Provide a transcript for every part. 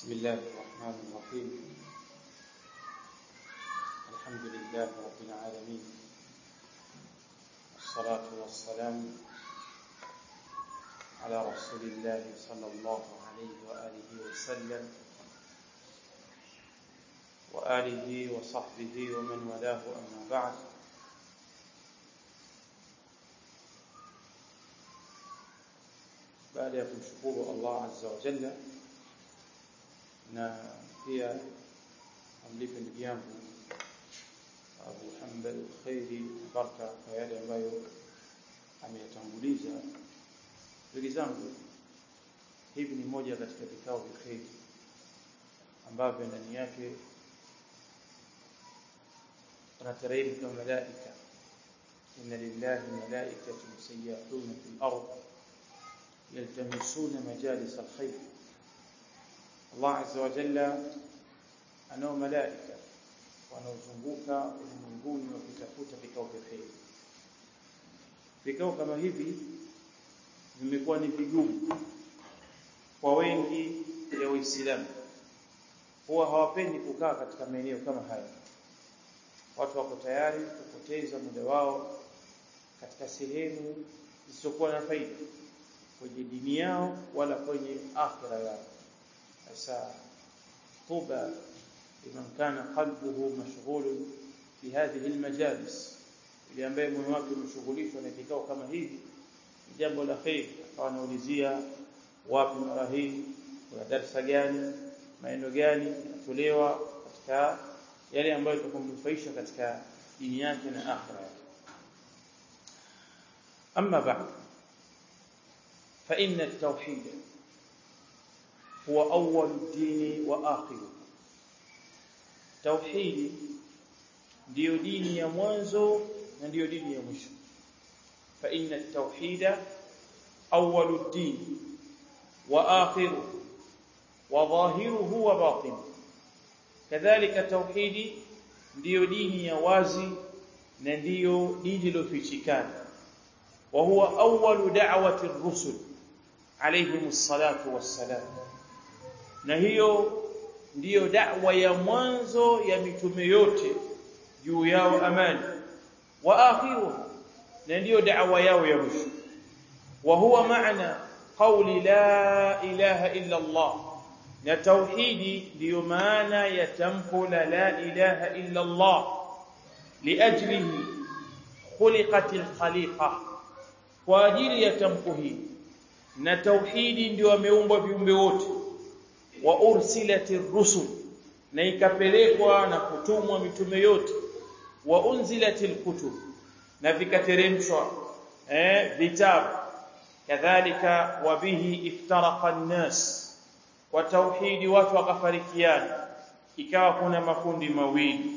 بسم الله الرحمن الرحيم. الحمد لله رب العالمين، والصلاة والسلام على رسول الله صلى الله عليه وآله وسلم وآله وصحبه ومن والاه، أما بعد. baada ya kumshukuru Allah azza wa jalla na pia amlipe ndugu yangu Abu Hanbal khairi baraka kwa yale ambayo ameyatanguliza. Ndugu zangu, hivi ni moja katika vikao vya khairi ambavyo ndani yake tunatarajia malaika, inna lillahi malaikatan sayyahuna fil ardh yaltamisuna majalis alkhair. Allah azza wa jalla anao malaika wanaozunguka ulimwenguni wakitafuta vikao vya khair. Vikao kama hivi vimekuwa ni vigumu kwa wengi ya Waislamu, huwa hawapendi kukaa katika maeneo kama haya. Watu wako tayari kupoteza muda wao katika sehemu zisizokuwa na faida kwenye dini yao wala kwenye akhira yao. Sasa tuba liman kana qalbuhu mashghulun fi hadhihi almajalis, ili ambaye moyo wake umeshughulishwa na vikao kama hivi, jambo la khair. Wanaulizia wapi mara hii, kuna darasa gani, maeneo gani yanatolewa katika yale ambayo yatakumnufaisha katika dini yake na akhira yake. Amma ba'd, فإن التوحيد هو أول الدين وآخره. توحيد ndio dini ya mwanzo na ndio dini ya mwisho. فإن التوحيد أول الدين وآخره وظاهره وباطنه. كذلك التوحيد ndio dini ya wazi na ndio dini iliyofichikana. وهو أول دعوة الرسل عليهم الصلاة والسلام, na hiyo ndiyo da'wa ya mwanzo ya mitume yote juu yao amani. Wa akhiru, na ndiyo da'wa yao ya mwisho. Wa huwa maana qawli la ilaha illa Allah, na tauhidi ndiyo maana ya tamko la ilaha illa Allah. Liajlihi khuliqatil khaliqa, kwa ajili ya tamko hili na tauhidi ndio ameumbwa viumbe wote. Wa ursilatir rusul, na ikapelekwa na kutumwa mitume yote. Wa unzilatil kutub, na vikateremshwa vitabu. Kadhalika wa bihi iftaraqa an-nas, kwa tauhidi watu wakafarikiana, ikawa kuna makundi mawili,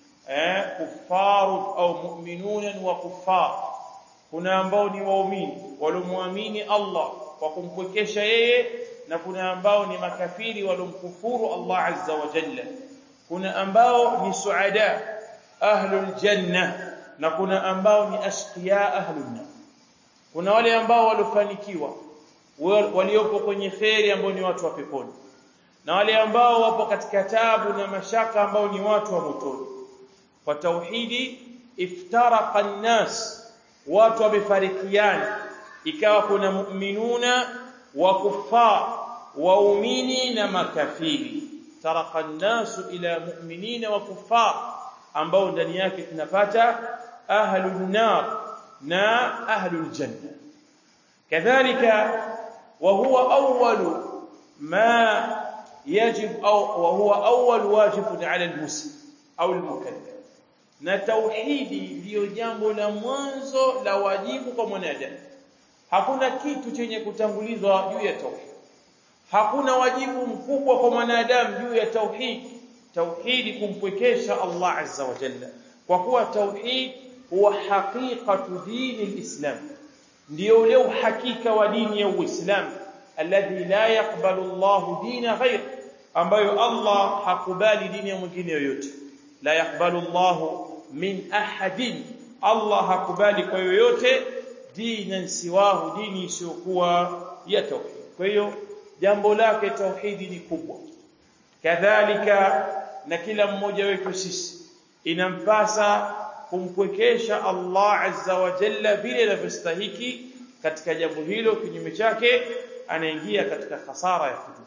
kufaru au mu'minuna wa kuffar. Kuna ambao ni waumini waliomuamini Allah kwa kumpwekesha yeye, na kuna ambao ni makafiri waliomkufuru Allah azza wa jalla. Kuna ambao ni suada ahlul janna, na kuna ambao ni ashqiya ahlun nar. Kuna wale ambao walofanikiwa waliopo kwenye khairi ambao ni watu wa peponi, na wale ambao wapo katika taabu na mashaka ambao ni watu wa motoni. Kwa tauhidi iftaraqa an-nas, watu wamefarikiana, ikawa kuna mu'minuna wa kuffar, waumini na makafiri. Taraqa an-nasu ila mu'minina wa kuffar, ambao ndani yake tunapata ahlun nar na ahlul janna. Kadhalika wa huwa awwalu ma yajib au wa huwa awwal wajibun ala al-muslim au al-mukallaf, na tauhidi ndio jambo la mwanzo la wajibu kwa mwanadamu. Hakuna kitu chenye kutangulizwa juu ya tauhid. Hakuna wajibu mkubwa kwa mwanadamu juu ya tauhid. Tauhidi kumpwekesha Allah azza wa jalla, kwa kuwa tauhid huwa haqiqatu dini alislam, ndio ule uhakika wa dini ya Uislamu. Alladhi la yaqbalu Allahu dina ghayr, ambayo Allah hakubali dini ya mwingine yoyote. La yaqbalu Allahu min ahadin, Allah hakubali kwa yoyote dinan siwahu, dini isiyokuwa ya tauhid. Kwa hiyo jambo lake tauhidi ni kubwa, kadhalika na kila mmoja wetu sisi inampasa kumpwekesha Allah azza wa jalla vile anavyostahili katika jambo hilo, kinyume chake anaingia katika hasara ya kudumu.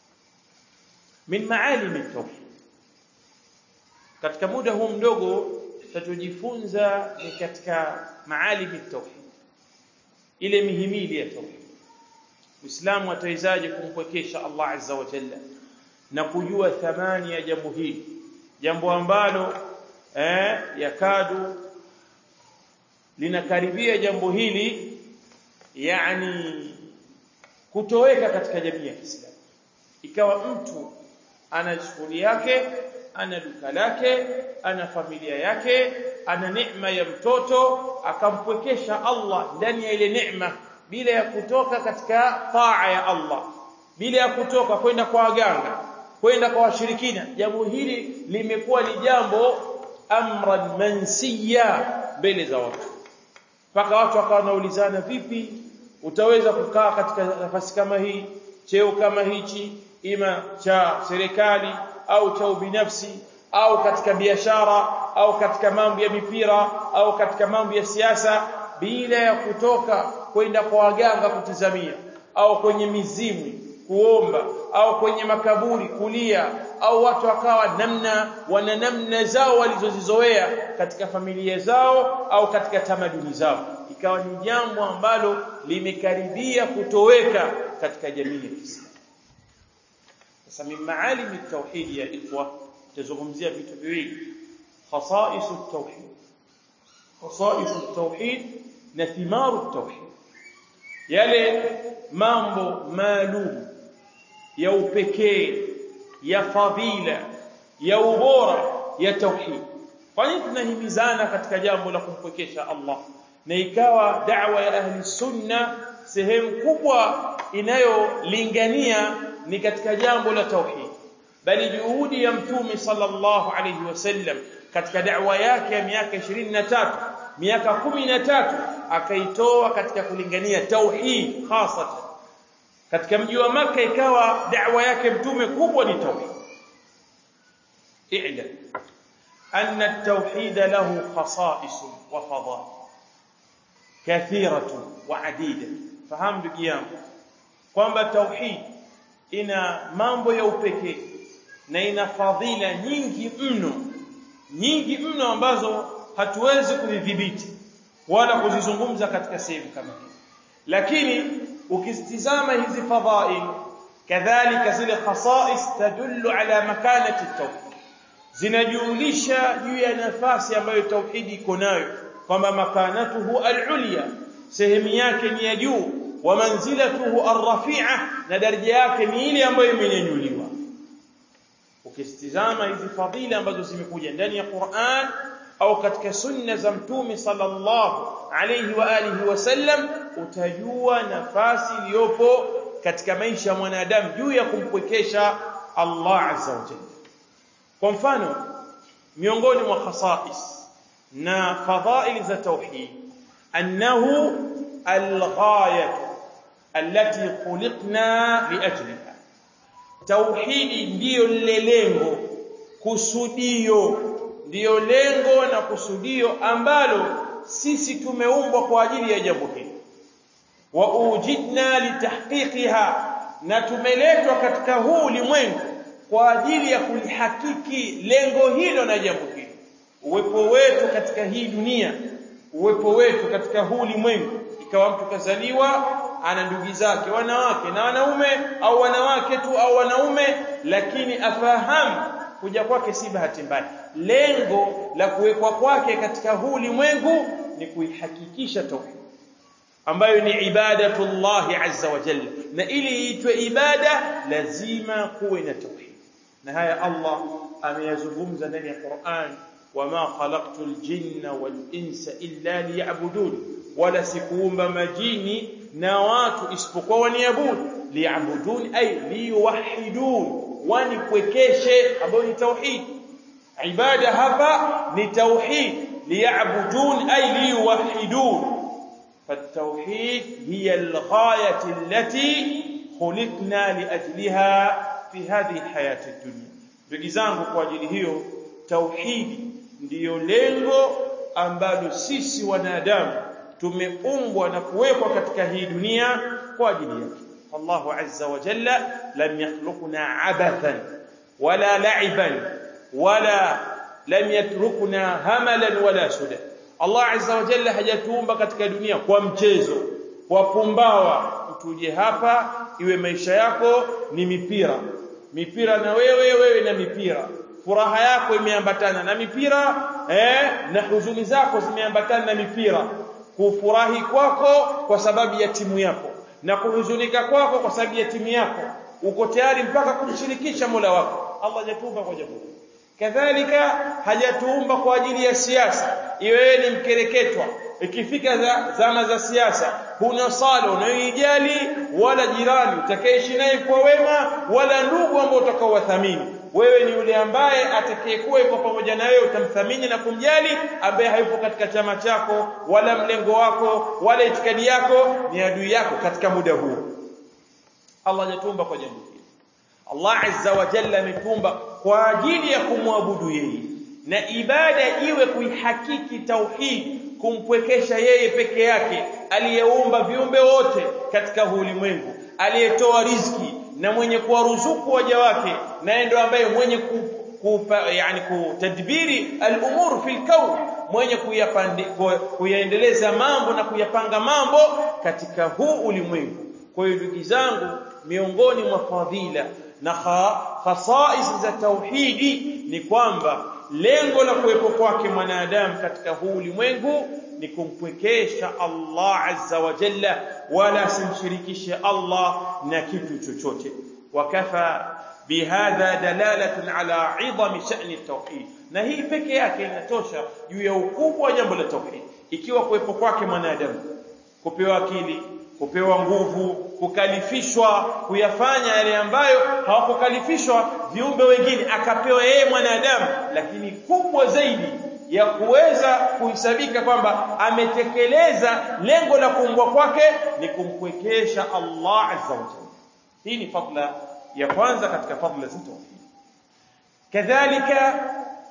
Min maalim at-tauhid, katika muda huu mdogo tutajifunza ni katika maalim at-tauhid, ile mihimili ya tauhid. Muislamu atawezaje kumpwekesha Allah azza wa jalla na kujua thamani ya jambo hili, jambo ambalo yakadu linakaribia jambo hili yani kutoweka katika jamii ya Kiislamu. Ikawa mtu ana shughuli yake, ana duka lake, ana familia yake, ana neema ya mtoto, akampwekesha Allah ndani ya ile neema bila ya kutoka katika taa ya Allah, bila ya kutoka kwenda kwa waganga, kwenda kwa washirikina. Jambo hili limekuwa ni jambo amran mansiya mbele za watu, mpaka watu wakawa wanaulizana, vipi utaweza kukaa katika nafasi kama hii, cheo kama hichi, ima cha serikali au cha binafsi au katika biashara au katika mambo ya mipira au katika mambo ya siasa, bila ya kutoka kwenda kwa waganga kutizamia, au kwenye mizimu kuomba, au kwenye makaburi kulia, au watu wakawa wana namna zao walizozizoea katika familia zao au katika tamaduni zao. Ikawa ni jambo ambalo limekaribia kutoweka katika jamii ya Kiislamu. Sasa min maalim at-tauhid ya ikhwa, tuzungumzia vitu viwili: khasa'is at-tauhid, khasa'is at-tauhid na thimaru at-tauhid, yale mambo maalum ya upekee, ya fadhila, ya ubora ya tauhid. Kwa nini tunahimizana katika jambo la kumpwekesha Allah? Na ikawa da'wa ya ahli sunna sehemu kubwa inayolingania ni katika jambo la tauhid, bali juhudi ya mtume sallallahu alayhi wasallam katika da'wa yake ya miaka 23, miaka 13 akaitoa katika kulingania tauhid hasatan. Katika mji wa Makka ikawa da'wa yake mtume kubwa ni tauhid. I'lam anna at-tauhid lahu khasa'is wa fadail kathiratu wa adida. Fahamu ndugu yangu kwamba tauhid ina mambo ya upekee na ina fadhila nyingi mno ambazo hatuwezi kudhibiti wala kuzizungumza katika sehemu kama hii. Lakini ukizitizama hizi fadhail kadhalika zile khasais tadullu ala makanati at-tauhid, zinajulisha juu ya nafasi ambayo tauhidi iko nayo, kwamba makanatuhu al-ulya, sehemu yake ni ya juu, wa manzilatuhu ar-rafi'a, na daraja yake ni ile ambayo imenyanyuliwa. Ukizitizama hizi fadhila ambazo zimekuja ndani ya Qur'an au katika sunna za mtume sallallahu alayhi wa alihi wasallam, utajua nafasi iliyopo katika maisha ya mwanadamu juu ya kumpwekesha Allah azza wa jalla. Kwa mfano, miongoni mwa khasais na fadhail za tauhid, annahu al-ghayah allati khuliqna liajliha. Tauhidi ndiyo lengo, kusudio, ndiyo lengo na kusudio ambalo sisi tumeumbwa kwa ajili ya jambo hili. Wa ujidna litahqiqiha, na tumeletwa katika huu ulimwengu kwa ajili ya kulihakiki lengo hilo na jambo hilo. Uwepo wetu katika hii dunia, uwepo wetu katika huu ulimwengu, ikawa mtu kazaliwa ana ndugu zake wanawake na wanaume, au wanawake tu au wanaume, lakini afahamu kuja kwake si bahati mbaya. Lengo la kuwekwa kwake katika huu ulimwengu ni kuihakikisha tauhid ambayo ni ibadatullah azza wa jalla, na ili iitwe ibada lazima kuwe na tauhid. Na haya Allah ameyazungumza ndani ya Qur'an, wama khalaqtul jinna wal insa illa liya'budun, wala sikuumba majini na watu isipokuwa waniabudu. Liya'budun ay liyuwahhidun, wanipwekeshe, ambayo ni tauhid. Ibada hapa ni tauhid, liya'budun ay liyuwahhidun. فالتوحيد هي الغاية التي خلقنا لأجلها fi hadhihi hayati dunya. Ndugu zangu, kwa ajili hiyo tauhidi ndiyo lengo ambalo sisi wanadamu tumeumbwa na kuwekwa katika hii dunia kwa ajili yake. Allahu azza wa jalla lam yakhluqna abathan wala la'iban wala lam yatrukna hamalan wala suda. Allah azza wa jalla hajatuumba katika dunia kwa mchezo, kwa pumbawa. Utuje hapa iwe maisha yako ni mipira na wewe na mipira. Furaha yako imeambatana na mipira, na huzuni zako zimeambatana na mipira. Kufurahi kwako kwa sababu ya timu yako na kuhuzunika kwako kwa sababu ya timu yako, uko tayari mpaka kumshirikisha Mola wako. Allah hajatuumba kwa jambo. Kadhalika hajatuumba kwa ajili ya siasa, iwe ni mkereketwa. Ikifika zama za siasa, huna sala unayoijali, wala jirani utakayeishi naye kwa wema, wala ndugu ambao utakaowathamini. Wewe ni yule ambaye atakayekuwa yuko pamoja na wewe utamthamini na kumjali, ambaye hayupo katika chama chako wala mlengo wako wala itikadi yako, ni adui yako katika muda huu. Allah hajatuumba kwa jambo hili. Allah azza wa jalla ametuumba kwa ajili ya kumwabudu yeye, na ibada iwe kuihakiki tauhid, kumpwekesha yeye peke yake, aliyeumba viumbe wote katika ulimwengu, aliyetoa riziki na mwenye kuwaruzuku waja wake, na ndio ambaye mwenye kutadbiri al-umur fil kawn, mwenye kuyaendeleza mambo na kuyapanga mambo katika huu ulimwengu. Kwa hiyo ndugu zangu, miongoni mwa fadhila na khasais za tauhidi ni kwamba lengo la kuwepo kwake mwanadamu katika huu ulimwengu ni kumpwekesha Allah azza wa jalla, wala simshirikishe Allah na kitu chochote. Wakafa bihadha dalalatun ala 'idhami sha'ni at-tauhid. Na hii peke yake inatosha juu ya ukubwa wa jambo la tauhid. Ikiwa kuwepo kwake mwanadamu, kupewa akili, kupewa nguvu, kukalifishwa kuyafanya yale ambayo hawakukalifishwa viumbe wengine, akapewa yeye mwanadamu, lakini kubwa zaidi ya kuweza kuhesabika kwamba ametekeleza lengo la kuumbwa kwake ni kumpwekesha Allah azza wa jalla. Hii ni fadla ya kwanza katika fadla za tauhid. Kadhalika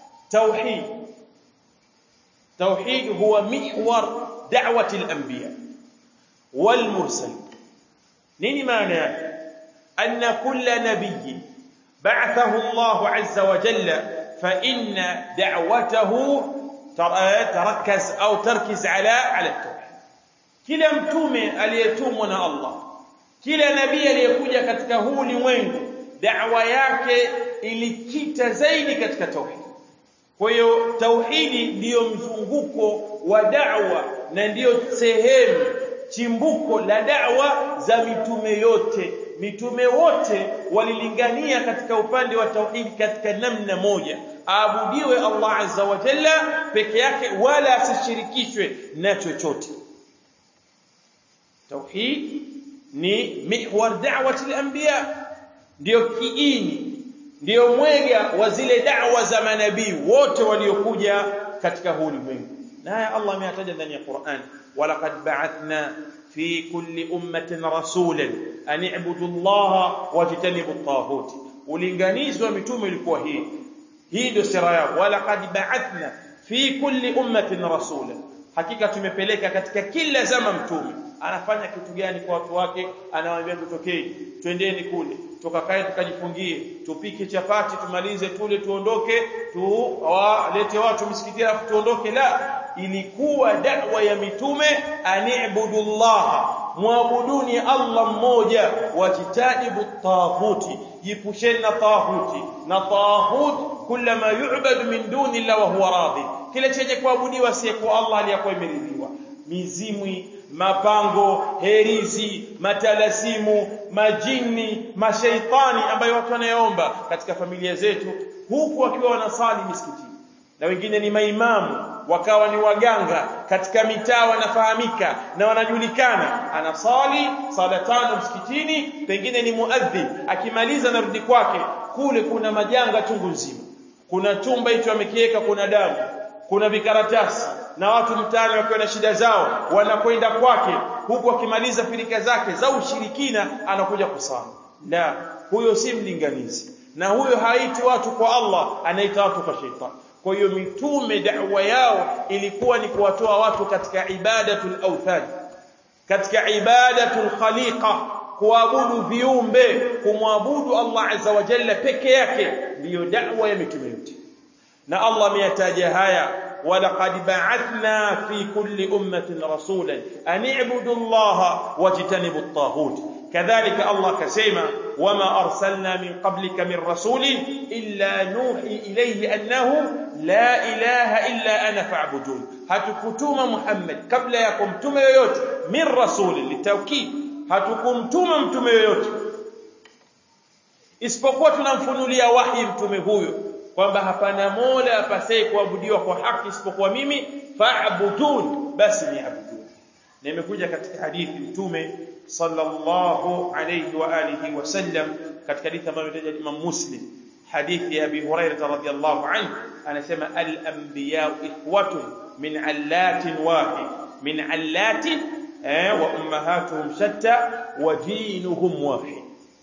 tauhid huwa mihwar da'wati al-anbiya wal mursal. nini maana yake? Anna kulla nabiyyin ba'athahu Allah azza wa jalla fa inna da'watahu tarakkaz au tarkiz ala at-tauhid. Kila mtume aliyetumwa na Allah, kila nabii aliyekuja katika huu ulimwengu, da'wa yake ilikita zaidi katika tauhid. Kwa hiyo tauhidi ndiyo mzunguko wa da'wa na ndiyo sehemu chimbuko la da'wa za mitume yote. Mitume wote walilingania katika upande wa tauhidi katika namna moja, aabudiwe Allah azza wa jalla peke yake, wala asishirikishwe na chochote. Tauhid ni mihwar da'wati al-anbiya, ndio kiini, ndio mwega wa zile da'wa za manabii wote waliokuja katika huu ulimwengu. Na Allah ameyataja ndani ya Qur'an, walaqad ba'athna fi kulli ummatin rasulan an i'budu Allaha wajtanibu at-taghut. Ulinganizi wa mitume ulikuwa hii ndio sira yao. Walaqad ba'athna fi kulli ummatin rasulan, hakika tumepeleka katika kila zama mtume. Anafanya kitu gani kwa watu wake? Anawaambia tutokee, twendeni kule, tukakae tukajifungie, tupike chapati, tumalize tule, tuondoke, tuwalete watu msikitini afu tuondoke. La, ilikuwa da'wa ya mitume, ani'budullah, muabuduni Allah mmoja, wajitanibu at-taghuti, jipusheni na taghuti. Na taghut kullama yu'badu min duni Allah wa huwa radhi, kile chenye kuabudiwa si kwa Allah aliyakuwa imeridhiwa. Mizimwi, mapango, herizi, matalasimu, majini, mashaitani ambayo watu wanayaomba katika familia zetu, huku wakiwa wanasali misikitini. Na wengine ni maimamu, wakawa ni waganga katika mitaa, wanafahamika na wanajulikana. Anasali sala 5 msikitini, pengine ni muadhin, akimaliza narudi kwake. Kule kuna majanga chungu nzima. Kuna chumba hicho amekiweka, kuna damu, kuna vikaratasi, na watu mtaani wakiwa na shida zao wanakwenda kwake, huku akimaliza pilika zake za ushirikina anakuja kusali. La, huyo si mlinganizi, na huyo haiti watu kwa Allah, anaita watu kwa shetani. Kwa hiyo mitume da'wa yao ilikuwa ni kuwatoa watu katika ibadatul awthan, katika ibadatul khaliqa, kuabudu viumbe, kumwabudu Allah azza wa jalla peke yake, ndiyo da'wa ya mitume yote. Na Allah ameyataja haya, walaqad ba'athna fi kulli ummatin rasulan an i'budu Allaha wajtanibu at-taghut. كذلك الله كسيما وما أرسلنا من قبلك من رسول إلا نوحي إليه أنه لا إله إلا أنا فاعبدون. هتكتوم محمد قبل يكم تم يوت من رسول للتوكيد، هتكم تم يوت isipokuwa tunamfunulia wahi mtume huyo kwamba hapana mola apasaye kuabudiwa kwa haki isipokuwa mimi, fa'budun, basi niabudun. Na imekuja katika hadithi mtume sallallahu alayhi wa alihi wasallam, katika hadithi ambayo imetaja Imam Muslim, hadithi ya Abi Hurairah radhiyallahu anhu, anasema al-anbiya ikhwatun min allatin wahid, min allatin wa ummahatuhum shatta wa dinuhum wahid.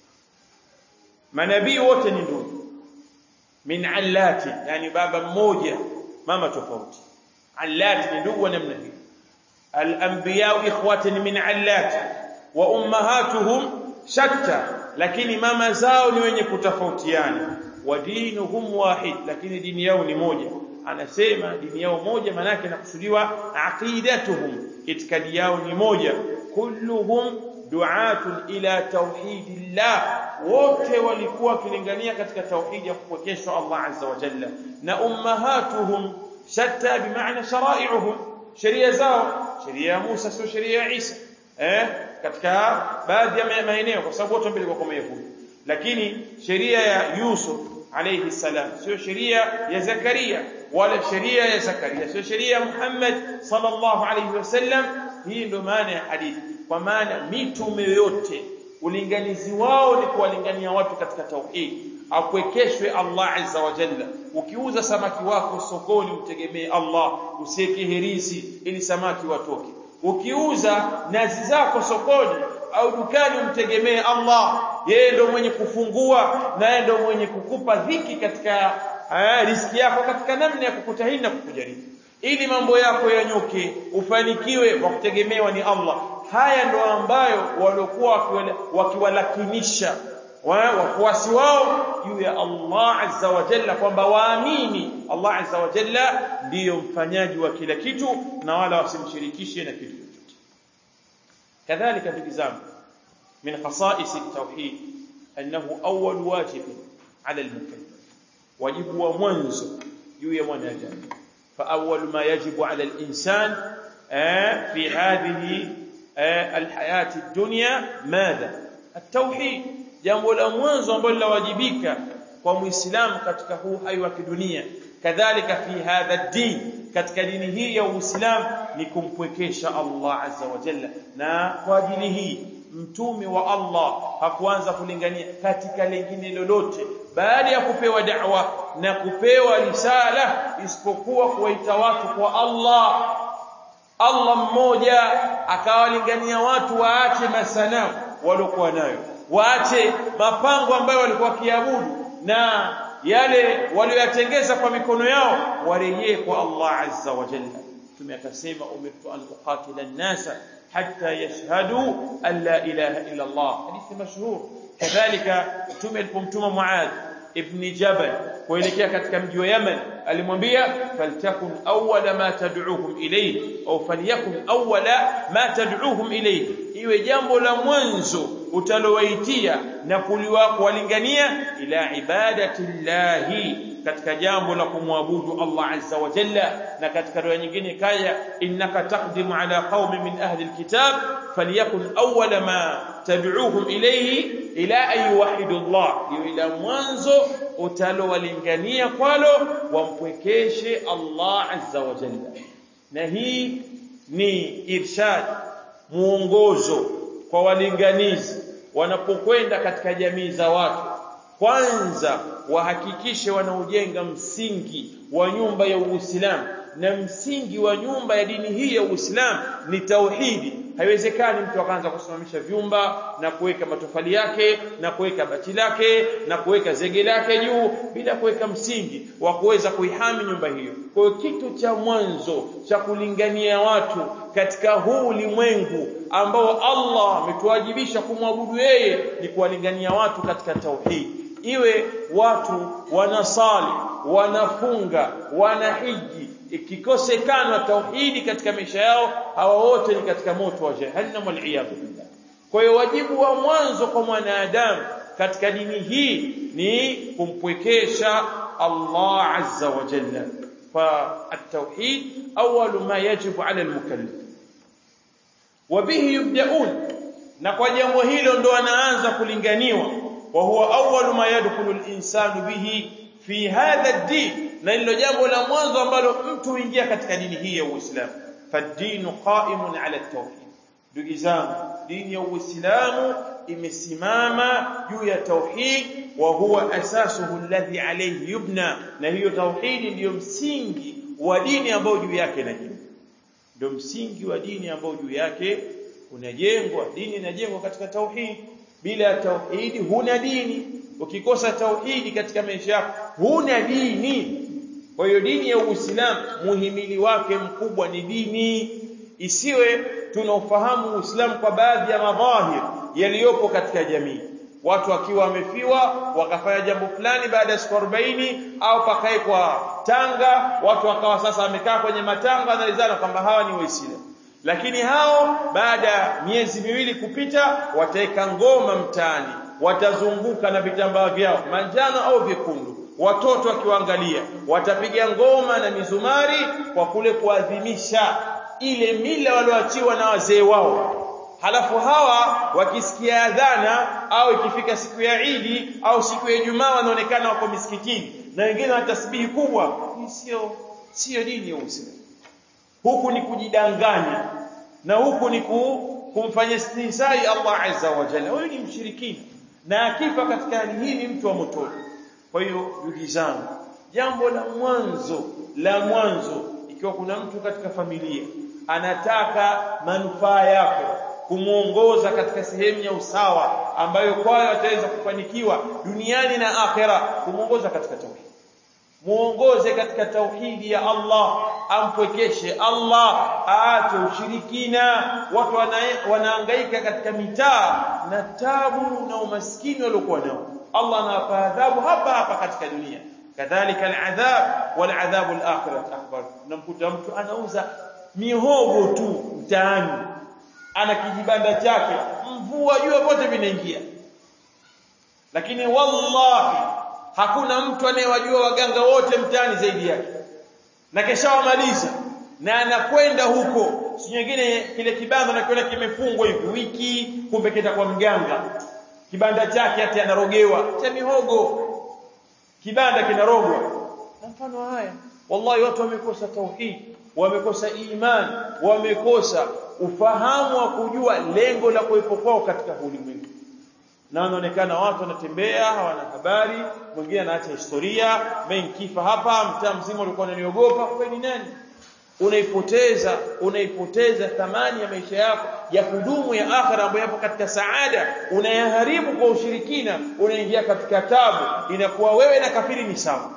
Manabii wote ni ndugu. Min allatin, yani baba mmoja mama tofauti. Allat ni ndugu wa namna hii. Al-anbiya ikhwatun min allatin wa ummahatuhum shatta, lakini mama zao ni wenye kutofautiana. Wa dinuhum wahid, lakini dini yao ni moja. Anasema dini yao moja, maana yake inakusudiwa aqidatuhum, itikadi yao ni moja. Kulluhum du'atun ila tauhidillah, wote walikuwa wakilingania katika tauhid ya kupwekeshwa Allah azza wa jalla. Na ummahatuhum shatta bimaana shara'i'uhum, sheria zao, sheria ya Musa sio sheria ya Isa, katika baadhi ya maeneo, kwa sababu wote mbili kwa Mayahudi. Lakini sheria ya Yusuf alayhi salam sio sheria ya Zakaria, wala sheria ya Zakaria sio sheria ya Muhammad sallallahu alayhi wasallam. Hii ndio maana ya hadithi, kwa maana mitume yote ulinganizi wao ni kuwalingania watu katika tauhid, akwekeshwe Allah azza wa jalla. Ukiuza samaki wako sokoni mtegemee Allah, usiweke herizi ili samaki watoke. Ukiuza nazi zako sokoni au dukani umtegemee Allah, yeye ndio mwenye kufungua na yeye ndio mwenye kukupa dhiki katika riziki yako, katika namna ya kukutahini na kukujaribu, ili mambo yako yanyoke, ufanikiwe. Wa kutegemewa ni Allah. Haya ndio ambayo walikuwa wakiwalakinisha wafuasi wao juu ya Allah azza wa jalla, kwamba waamini Allah azza wa jalla ndiyo mfanyaji wa kila kitu na wala wasimshirikishe na kitu chochote. كذلك بالإزام من خصائص التوحيد أنه أول واجب على المكلف، واجب ومنزو يويا مناجم. فأول ما يجب على الإنسان في هذه الحياة الدنيا ماذا؟ التوحيد. jambo la mwanzo ambalo lawajibika kwa muislamu katika huu hai wa kidunia, kadhalika fi hadha din, katika dini hii ya Uislamu, ni kumpwekesha Allah azza wa jalla. Na kwa ajili hii mtume wa Allah hakuanza kulingania katika lingine lolote baada ya kupewa da'wa na kupewa risala, isipokuwa kuwaita watu kwa Allah mmoja. Akawalingania watu waache masanamu waliokuwa nayo, waache mapango ambayo walikuwa kiabudu na yale waliyotengeza kwa mikono yao, warejee kwa Allah azza wa jalla. Tumekasema umirtu an uqatila an-nasa hatta yashhadu an la ilaha illa Allah, hadithi mashhur. Kadhalika tumemtuma Muadh ibn Jabal kuelekea katika mji wa Yemen, alimwambia faltakun awwala ma tad'uhum ilayhi au falyakun awwala ma tad'uhum ilayhi, iwe jambo la mwanzo utalowaitia na kuwalingania ila ibadati llahi, katika jambo la kumwabudu Allah azza wa jalla. Na katika riwaya nyingine kaya innaka taqdimu ala qaumin min ahli alkitab falyakun awwala ma tad'uhum ilayhi ila an yuwahhidu Allah, ila mwanzo utalowalingania kwalo wampwekeshe Allah azza wa jalla. Na hii ni irshad, muongozo kwa walinganizi wanapokwenda katika jamii za watu. Kwanza wahakikishe wanaojenga msingi wa nyumba ya Uislamu, na msingi wa nyumba ya dini hii ya Uislamu ni tauhidi. Haiwezekani mtu akaanza kusimamisha vyumba na kuweka matofali yake na kuweka bati lake na kuweka zege lake juu bila kuweka msingi wa kuweza kuihami nyumba hiyo. Kwa hiyo kitu cha mwanzo cha kulingania watu katika huu ulimwengu ambao Allah ametuwajibisha kumwabudu yeye ni kuwalingania watu katika tauhid. Iwe watu wanasali, wanafunga, wanahiji, ikikosekana tauhidi katika maisha yao, hawa wote ni katika moto wa jahannam wal iyad billah. Kwa hiyo wajibu wa mwanzo kwa mwanadamu katika dini hii ni kumpwekesha Allah azza wa jalla. Fa at-tauhid awwal ma yajibu ala al-mukallaf wa bihi yubda'un, na kwa jambo hilo ndo anaanza kulinganiwa. Wa huwa awwal ma yadkhulu al-insanu bihi fi hadha ad-din, na hilo jambo la mwanzo ambalo mtu huingia katika dini hii ya Uislamu. Fad-dinu qa'imun ala at-tauhid. Ndugu zangu, dini ya Uislamu imesimama juu ya tauhid, wa huwa asasuhu alladhi alayhi yubna, na hiyo tauhid ndio msingi wa dini ambao juu yake inajengwa. Ndio msingi wa dini ambao juu yake unajengwa. Dini inajengwa katika tauhid. Bila tauhid huna dini. Ukikosa tauhidi katika maisha yako huna dini. Kwa hiyo dini ya Uislamu muhimili wake mkubwa ni dini. Isiwe tunaofahamu Uislamu kwa baadhi ya madhahir yaliyopo katika jamii. Watu wakiwa wamefiwa wakafanya jambo fulani baada ya siku 40 au pakae kwa tanga, watu wakawa sasa wamekaa kwenye matanga wanalizana kwamba hawa ni Waislamu. Lakini hao baada ya miezi miwili kupita wataeka ngoma mtaani, watazunguka na vitambaa vyao manjano au vyekundu, watoto wakiwaangalia, watapiga ngoma na mizumari kwa kule kuadhimisha ile mila walioachiwa na wazee wao. Halafu hawa wakisikia adhana au ikifika siku ya Eid au siku ya Ijumaa wanaonekana wako misikitini na wengine wana tasbihi kubwa. Sio dini ya Uislamu. Huku ni kujidanganya na huku ni kumfanyia istisai Allah azza wa jalla. Huyu ni mshirikina na akifa katika hali hii ni mtu wa motoni. Kwa hiyo ndugu zangu, jambo la mwanzo ikiwa kuna mtu katika familia anataka manufaa yako, kumuongoza katika sehemu ya usawa ambayo kwayo ataweza kufanikiwa duniani na akhera, kumuongoza katika tauhid. Muongoze katika tauhidi ya Allah, ampwekeshe Allah, aache ushirikina. Watu wanahangaika katika mitaa na tabu na umaskini waliokuwa nao. Allah anawapa adhabu hapa katika dunia. Kadhalika al-adhab wal-adhabu al-akhirah akbar. Unamkuta mtu anauza mihogo tu mtaani, ana kijibanda chake, mvua jua pote vinaingia, lakini wallahi hakuna mtu anayewajua waganga wote mtaani zaidi yake, na kesha wamaliza na anakwenda huko. Si nyingine kile kibanda nakiona kimefungwa hivi wiki, kumbe kenda kwa mganga, kibanda chake hata anarogewa cha mihogo, kibanda kinarogwa. Na mfano haya, wallahi watu wamekosa tauhid, wamekosa iman, wamekosa ufahamu wa kujua lengo la kuwepo kwao katika ulimwengu. Na wanaonekana watu wanatembea hawana habari, mwingine anaacha historia, mimi kifa hapa mtaa mzima ulikuwa unaniogopa. Wewe ni nani? Unaipoteza thamani ya maisha yako ya kudumu ya akhira ambayo yapo katika saada, unayaharibu kwa ushirikina, unaingia katika tabu, inakuwa wewe na kafiri ni sawa.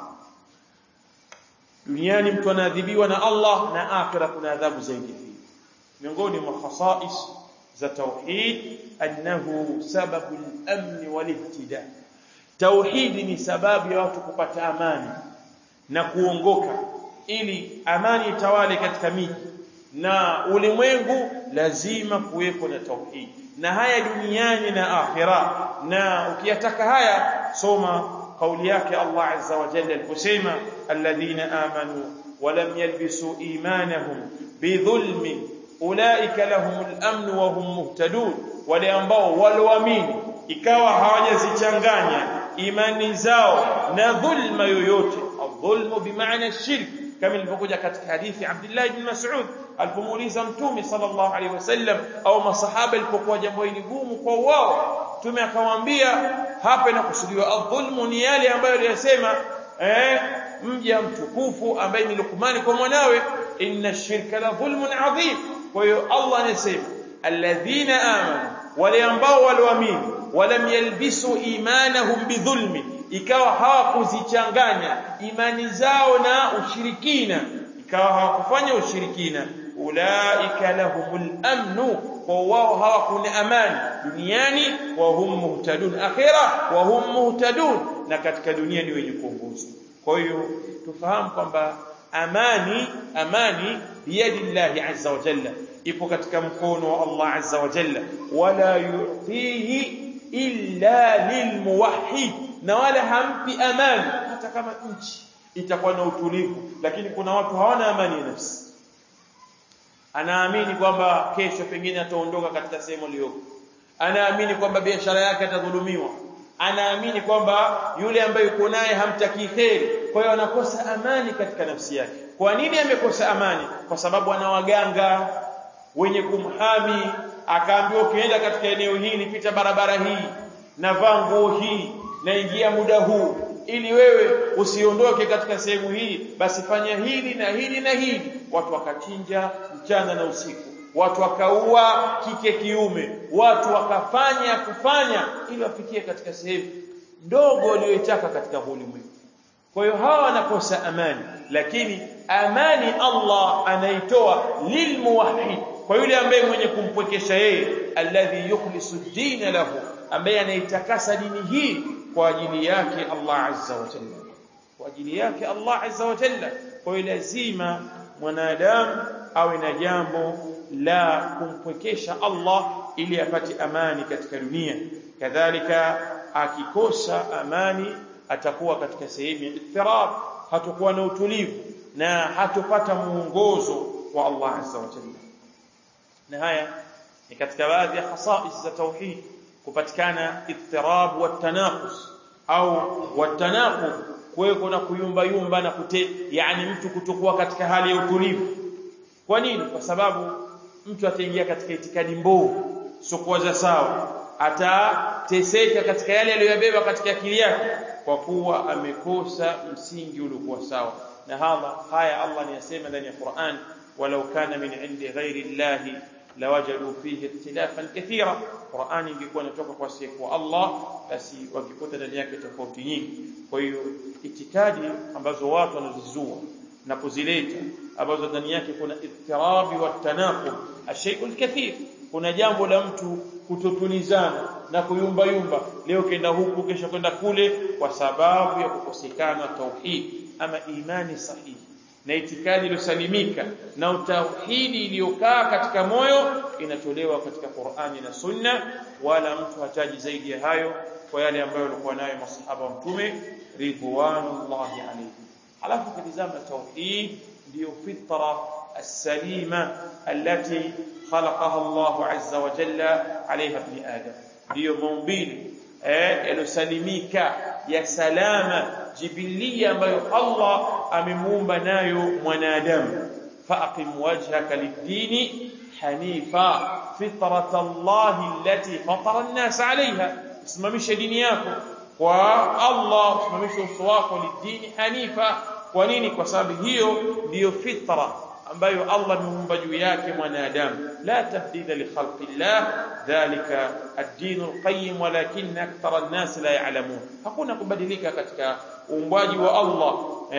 Duniani mtu anaadhibiwa na Allah na akhira kuna adhabu zaidi. Miongoni mwa khasais za tauhid annahu sababu al-amn wal-ihtida. Tauhid ni sababu ya watu kupata amani na kuongoka, ili amani itawale katika miji na ulimwengu. Lazima kuwepo na tauhid, na haya duniani na akhira. Na ukiyataka haya, soma kauli yake Allah azza wa jalla aliposema, alladhina amanu wa lam yalbisu imanahum bidhulmin ulaika lahumul amn wa hum muhtadun. Wale ambao walioamini ikawa hawajazichanganya imani zao na dhulma yoyote. Adh-dhulmu bimaana shirk, kama ilivyokuja katika hadithi Abdullah ibn Mas'ud alipomuuliza Mtume sallallahu alaihi wasallam au masahaba ilipokuwa jambo hili gumu kwa wao, Mtume akamwambia hapa inakusudiwa adh-dhulmu ni yale ambayo aliyosema mja mtukufu ambaye ni Luqman kwa mwanawe, inna shirka la dhulmun adhim. Kwa hiyo Allah anasema alladhina amanu, wale ambao walioamini, walam yalbisu imanahum bidhulmi, ikawa hawakuzichanganya imani zao na ushirikina, ikawa hawakufanya ushirikina, ulaika lahumul amnu, kwa wao hawakuna amani duniani, wa hum muhtadun akhira wa hum muhtadun, na katika dunia ni wenye kuongozwa. Kwa hiyo tufahamu kwamba amani biyadillahi azza wa jalla, ipo katika mkono wa Allah azza wa jalla, wala yu'tihi illa lilmuwahhid, na wala hampi amani hata kama nchi itakuwa na utulivu, lakini kuna watu hawana amani ya nafsi. Anaamini kwamba kesho pengine ataondoka katika sehemu aliyoko, anaamini kwamba biashara yake atadhulumiwa, anaamini kwamba yule ambaye yuko naye hamtaki kheri, kwa hiyo anakosa amani katika nafsi yake. Kwa nini amekosa amani? Kwa sababu ana waganga wenye kumhami, akaambiwa ukienda katika eneo hili, pita barabara hii, na vaa nguo hii, na ingia muda huu, ili wewe usiondoke katika sehemu hii, basi fanya hili na hili na hili. Watu wakachinja mchana na usiku, watu wakaua kike kiume, watu kufanya ili wafikie katika sehemu ndogo walioitaka katika ulimwengu. Kwa hiyo hawa wanakosa amani, lakini amani Allah anaitoa lilmuwahhid, kwa yule ambaye mwenye kumpwekesha yeye, alladhi yukhlisu ad-din lahu, ambaye anaitakasa dini hii kwa ajili yake Allah azza wa jalla, kwa ajili yake Allah azza wa jalla. Kwa hiyo lazima mwanadamu awe na jambo la kumpwekesha Allah ili apate amani katika dunia. Kadhalika akikosa amani atakuwa katika sehemu ya ittirab, hatakuwa na utulivu na hatopata muongozo wa Allah azza wa jalla. Na haya ni katika baadhi ya khasais za tauhid, kupatikana ittirab wa tanaqus au watanaqub, kuweko na kuyumba na yani mtu kutokuwa katika hali ya utulivu. Kwa nini? Kwa sababu mtu ataingia katika itikadi mbovu, sio za sawa, atateseka katika yale aliyobeba katika akili yake, kwa kuwa amekosa msingi uliokuwa sawa. Na haya Allah anasema ndani ya Qur'an, walau kana min indi ghairi llahi lawajadu fihi ikhtilafan kathira. Qur'ani ingekuwa inatoka kwa siku Allah, basi wakikuta ndani yake tofauti nyingi. Kwa hiyo itikadi ambazo watu wanazizua na kuzileta, ambazo ndani yake kuna ittirabi wa tanaqub, ashay'ul kathir, kuna jambo la mtu kutotulizana na kuyumba, leo kenda huku kesho kwenda kule, kwa sababu ya kukosekana tauhid ama imani sahihi na itikadi iliyosalimika na tauhidi iliyokaa katika moyo, inatolewa katika Qur'ani na Sunna. Wala mtu hataji zaidi ya hayo kwa yale ambayo walikuwa nayo masahaba wa Mtume ridwanullahi alayhi. Alafu kitazama tauhid ndio fitra as-salima allati khalaqaha Allah azza wa jalla alayha ibn Adam, ndio maumbile yalosalimika ya salama jibilia ambayo Allah amemuumba nayo mwanadamu. Faqim wajhaka lid-dini hanifa fitrata Allah allati fatara an-nas alayha, simamisha dini yako kwa Allah, simamisha uso wako lid-dini hanifa. Kwa nini? Kwa sababu hiyo ndiyo fitra ambayo Allah ameumba juu yake mwanadamu. La tabdila li khalqillah, dhalika ad-din al-qayyim, walakin akthara an-nas la ya'lamun. Hakuna kubadilika katika uumbaji wa Allah,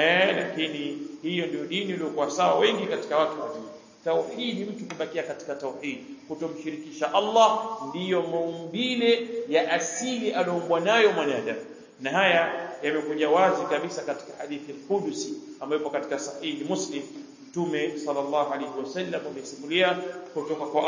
lakini hiyo ndio dini iliyokuwa sawa. Wengi katika watu wajui tauhid, mtu kubakia katika tauhid, kutomshirikisha Allah, ndiyo maumbile ya asili aliyoumbwa nayo mwanadamu. Na haya yamekuja wazi kabisa katika hadithi al-Qudusi ambayo ipo katika sahihi Muslim. Mtume sallallahu alayhi wasallam amesimulia kutoka kwa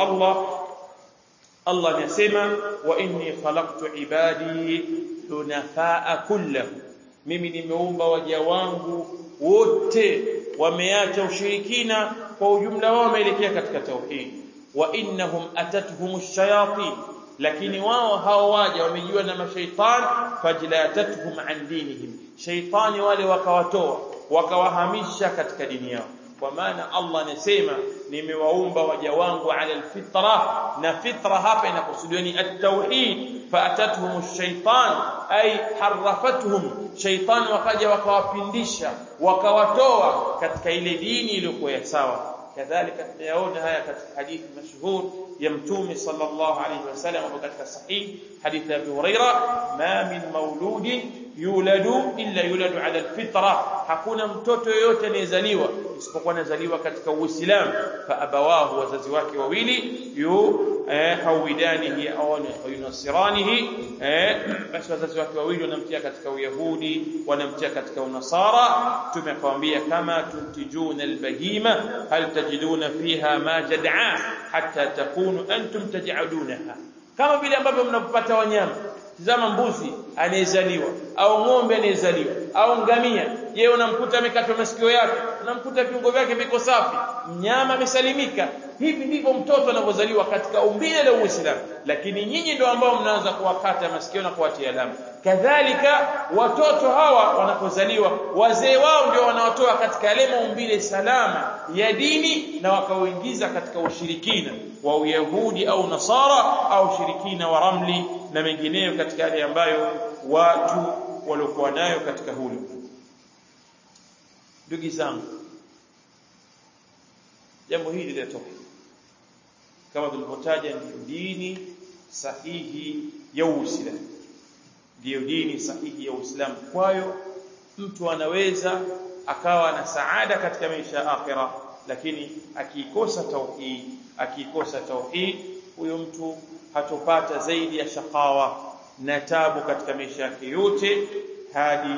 Allah anasema, wa inni khalaqtu ibadi hunafaa kullahum, mimi nimeumba waja wangu wote wameacha ushirikina, kwa ujumla wao wameelekea katika tauhid. Wa innahum atatuhum ash-shayatin, lakini wao hao waja wamejua na mashaitan, fajlatatuhum an dinihim, shaitani wale wakawatoa wakawahamisha katika dini yao. Kwa maana Allah anasema nimewaumba waja wangu ala alfitra, na fitra hapa inakusudiwa ni at-tauhid. Faatatuhum ash-shaytan ay harrafatuhum, shaytan wakaja wakawapindisha wakawatoa katika ile dini iliyokuwa sawa. kadhalika tunayaona haya katika hadithi mashhur ya mtume sallallahu alayhi wasallam katika sahih hadithi ya Abu Huraira, ma min mauludin yuladu illa yuladu ala alfitra, hakuna mtoto yoyote anayezaliwa isipokuwa anazaliwa katika Uislamu. Fa abawahu, wazazi wake wawili, hawidanihi au yunasiranihi, basi wazazi wake wawili wanamtia katika Uyahudi, wanamtia katika Unasara. Mtume akamwambia, kama tuntijuna albahima hal tajiduna fiha ma jad'a hatta takunu antum taj'alunaha, kama vile ambavyo mnapata wanyama. Tazama mbuzi anayezaliwa au ng'ombe anayezaliwa au ngamia, je, unamkuta amekatwa masikio yake, unamkuta viungo vyake viko safi, mnyama amesalimika. Hivi ndivyo mtoto anapozaliwa katika umbile la Uislamu, lakini nyinyi ndio ambao mnaanza kuwakata masikio na kuwatia alama. Kadhalika watoto hawa wanapozaliwa, wazee wao ndio wanawatoa katika yale maumbile salama ya dini na wakaoingiza katika ushirikina wa Uyahudi au Nasara au ushirikina wa ramli na mengineyo katika yale ambayo watu waliokuwa nayo katika hulo. Ndugu zangu, jambo hili la tauhid kama tulivyotaja ndio dini sahihi ya Uislamu, ndio dini sahihi ya Uislamu. Kwayo mtu anaweza akawa na saada katika maisha ya akhira, lakini akikosa tauhid huyo mtu hatopata zaidi ya shakawa na tabu katika maisha yake yote hadi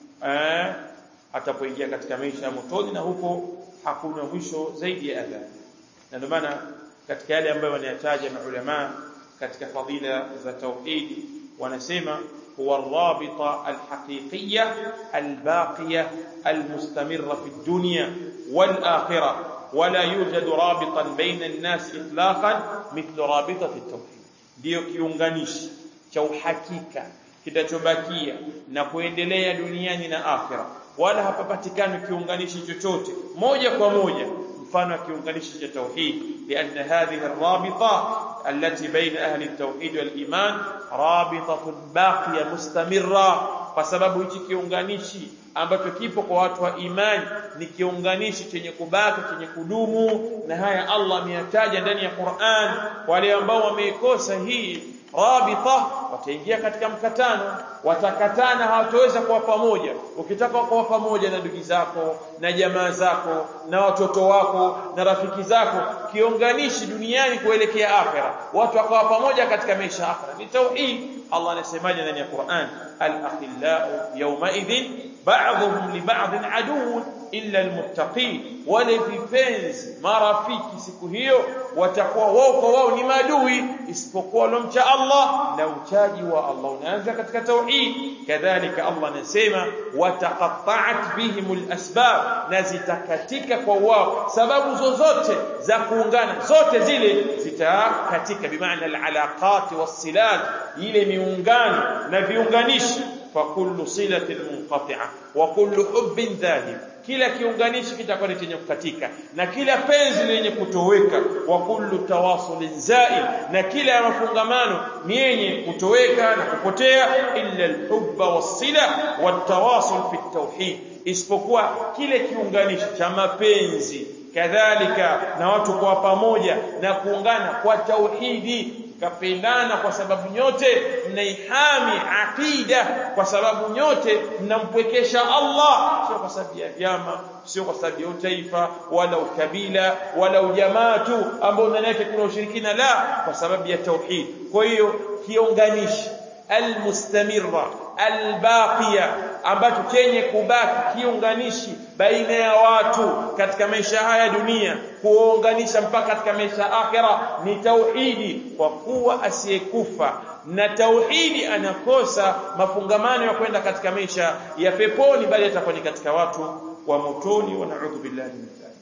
atapoingia katika maisha ya motoni, na huko hakuna mwisho zaidi ya adhabu. Na ndio maana katika yale ambayo wanayataja maulama katika fadila za tauhid wanasema huwa ar-rabita al-haqiqiyya al-baqiyya al-mustamirra fi ad-dunya wal-akhirah wala yujadu rabitan baina an-nas itlaqan mithlu rabitati at-tauhid. Ndio kiunganishi cha uhakika kitachobakia na kuendelea duniani na akhira, wala hapapatikani kiunganishi chochote moja kwa moja mfano kiunganishi cha tauhid. Lianna hadhihi ar-rabita allati baina ahli at-tauhid wal-iman rabitatun baqiya mustamirra, kwa sababu hichi kiunganishi ambacho kipo kwa watu wa imani ni kiunganishi chenye kubaki, chenye kudumu. Na haya Allah ameyataja ndani ya Qur'an. Wale ambao wameikosa hii rabita wataingia katika mkatano, watakatana, hawataweza kuwa pamoja. Ukitaka kuwa pamoja na ndugu zako na jamaa zako na watoto wako na rafiki zako, kiunganishi duniani kuelekea akhera, watu wakawa pamoja katika maisha ya akhera, ni tauhid. Allah anasemaje ndani ya Qur'an? al-akhillau yawma idhin ba'dhum li ba'dhin aduwwun illa almuttaqin, wale vipenzi marafiki siku hiyo watakuwa wao kwa wao ni maadui isipokuwa waliomcha Allah, na uchaji wa Allah unaanza katika tauhid. Kadhalika Allah anasema wataqatta'at bihimul asbab, na zitakatika kwa wao sababu zozote za kuungana, zote zile zitakatika, bimaana alalaqat wassilat, ile miungano na viunganishi. Fa kullu silatin munqati'a wa kullu hubbin dhahib, kila kiunganishi kitakuwa chenye kukatika na kila penzi lenye kutoweka. Wa kullu tawasulin zail, na kila mafungamano ni yenye kutoweka na kupotea. Illa alhubba wassila watawasul fi tauhid, isipokuwa kile kiunganishi cha mapenzi kadhalika na watu kwa pamoja na kuungana kwa tauhidi, kapendana kwa sababu nyote mnaihami aqida, kwa sababu nyote mnampwekesha Allah, sio kwa sababu ya vyama, sio kwa sababu ya taifa wala ukabila wala ujamaa tu ambao ndani yake kuna ushirikina, la, kwa sababu ya tauhid. Kwa hiyo kiunganishi almustamirra albaqiya, ambacho chenye kubaki, kiunganishi baina ya watu katika maisha haya dunia, kuunganisha mpaka katika maisha akhira, ni tauhidi. Kwa kuwa asiyekufa na tauhidi anakosa mafungamano ya kwenda katika maisha ya peponi, bali atakuwa ni katika watu wa motoni, wa na'udhu billahi min dhalik.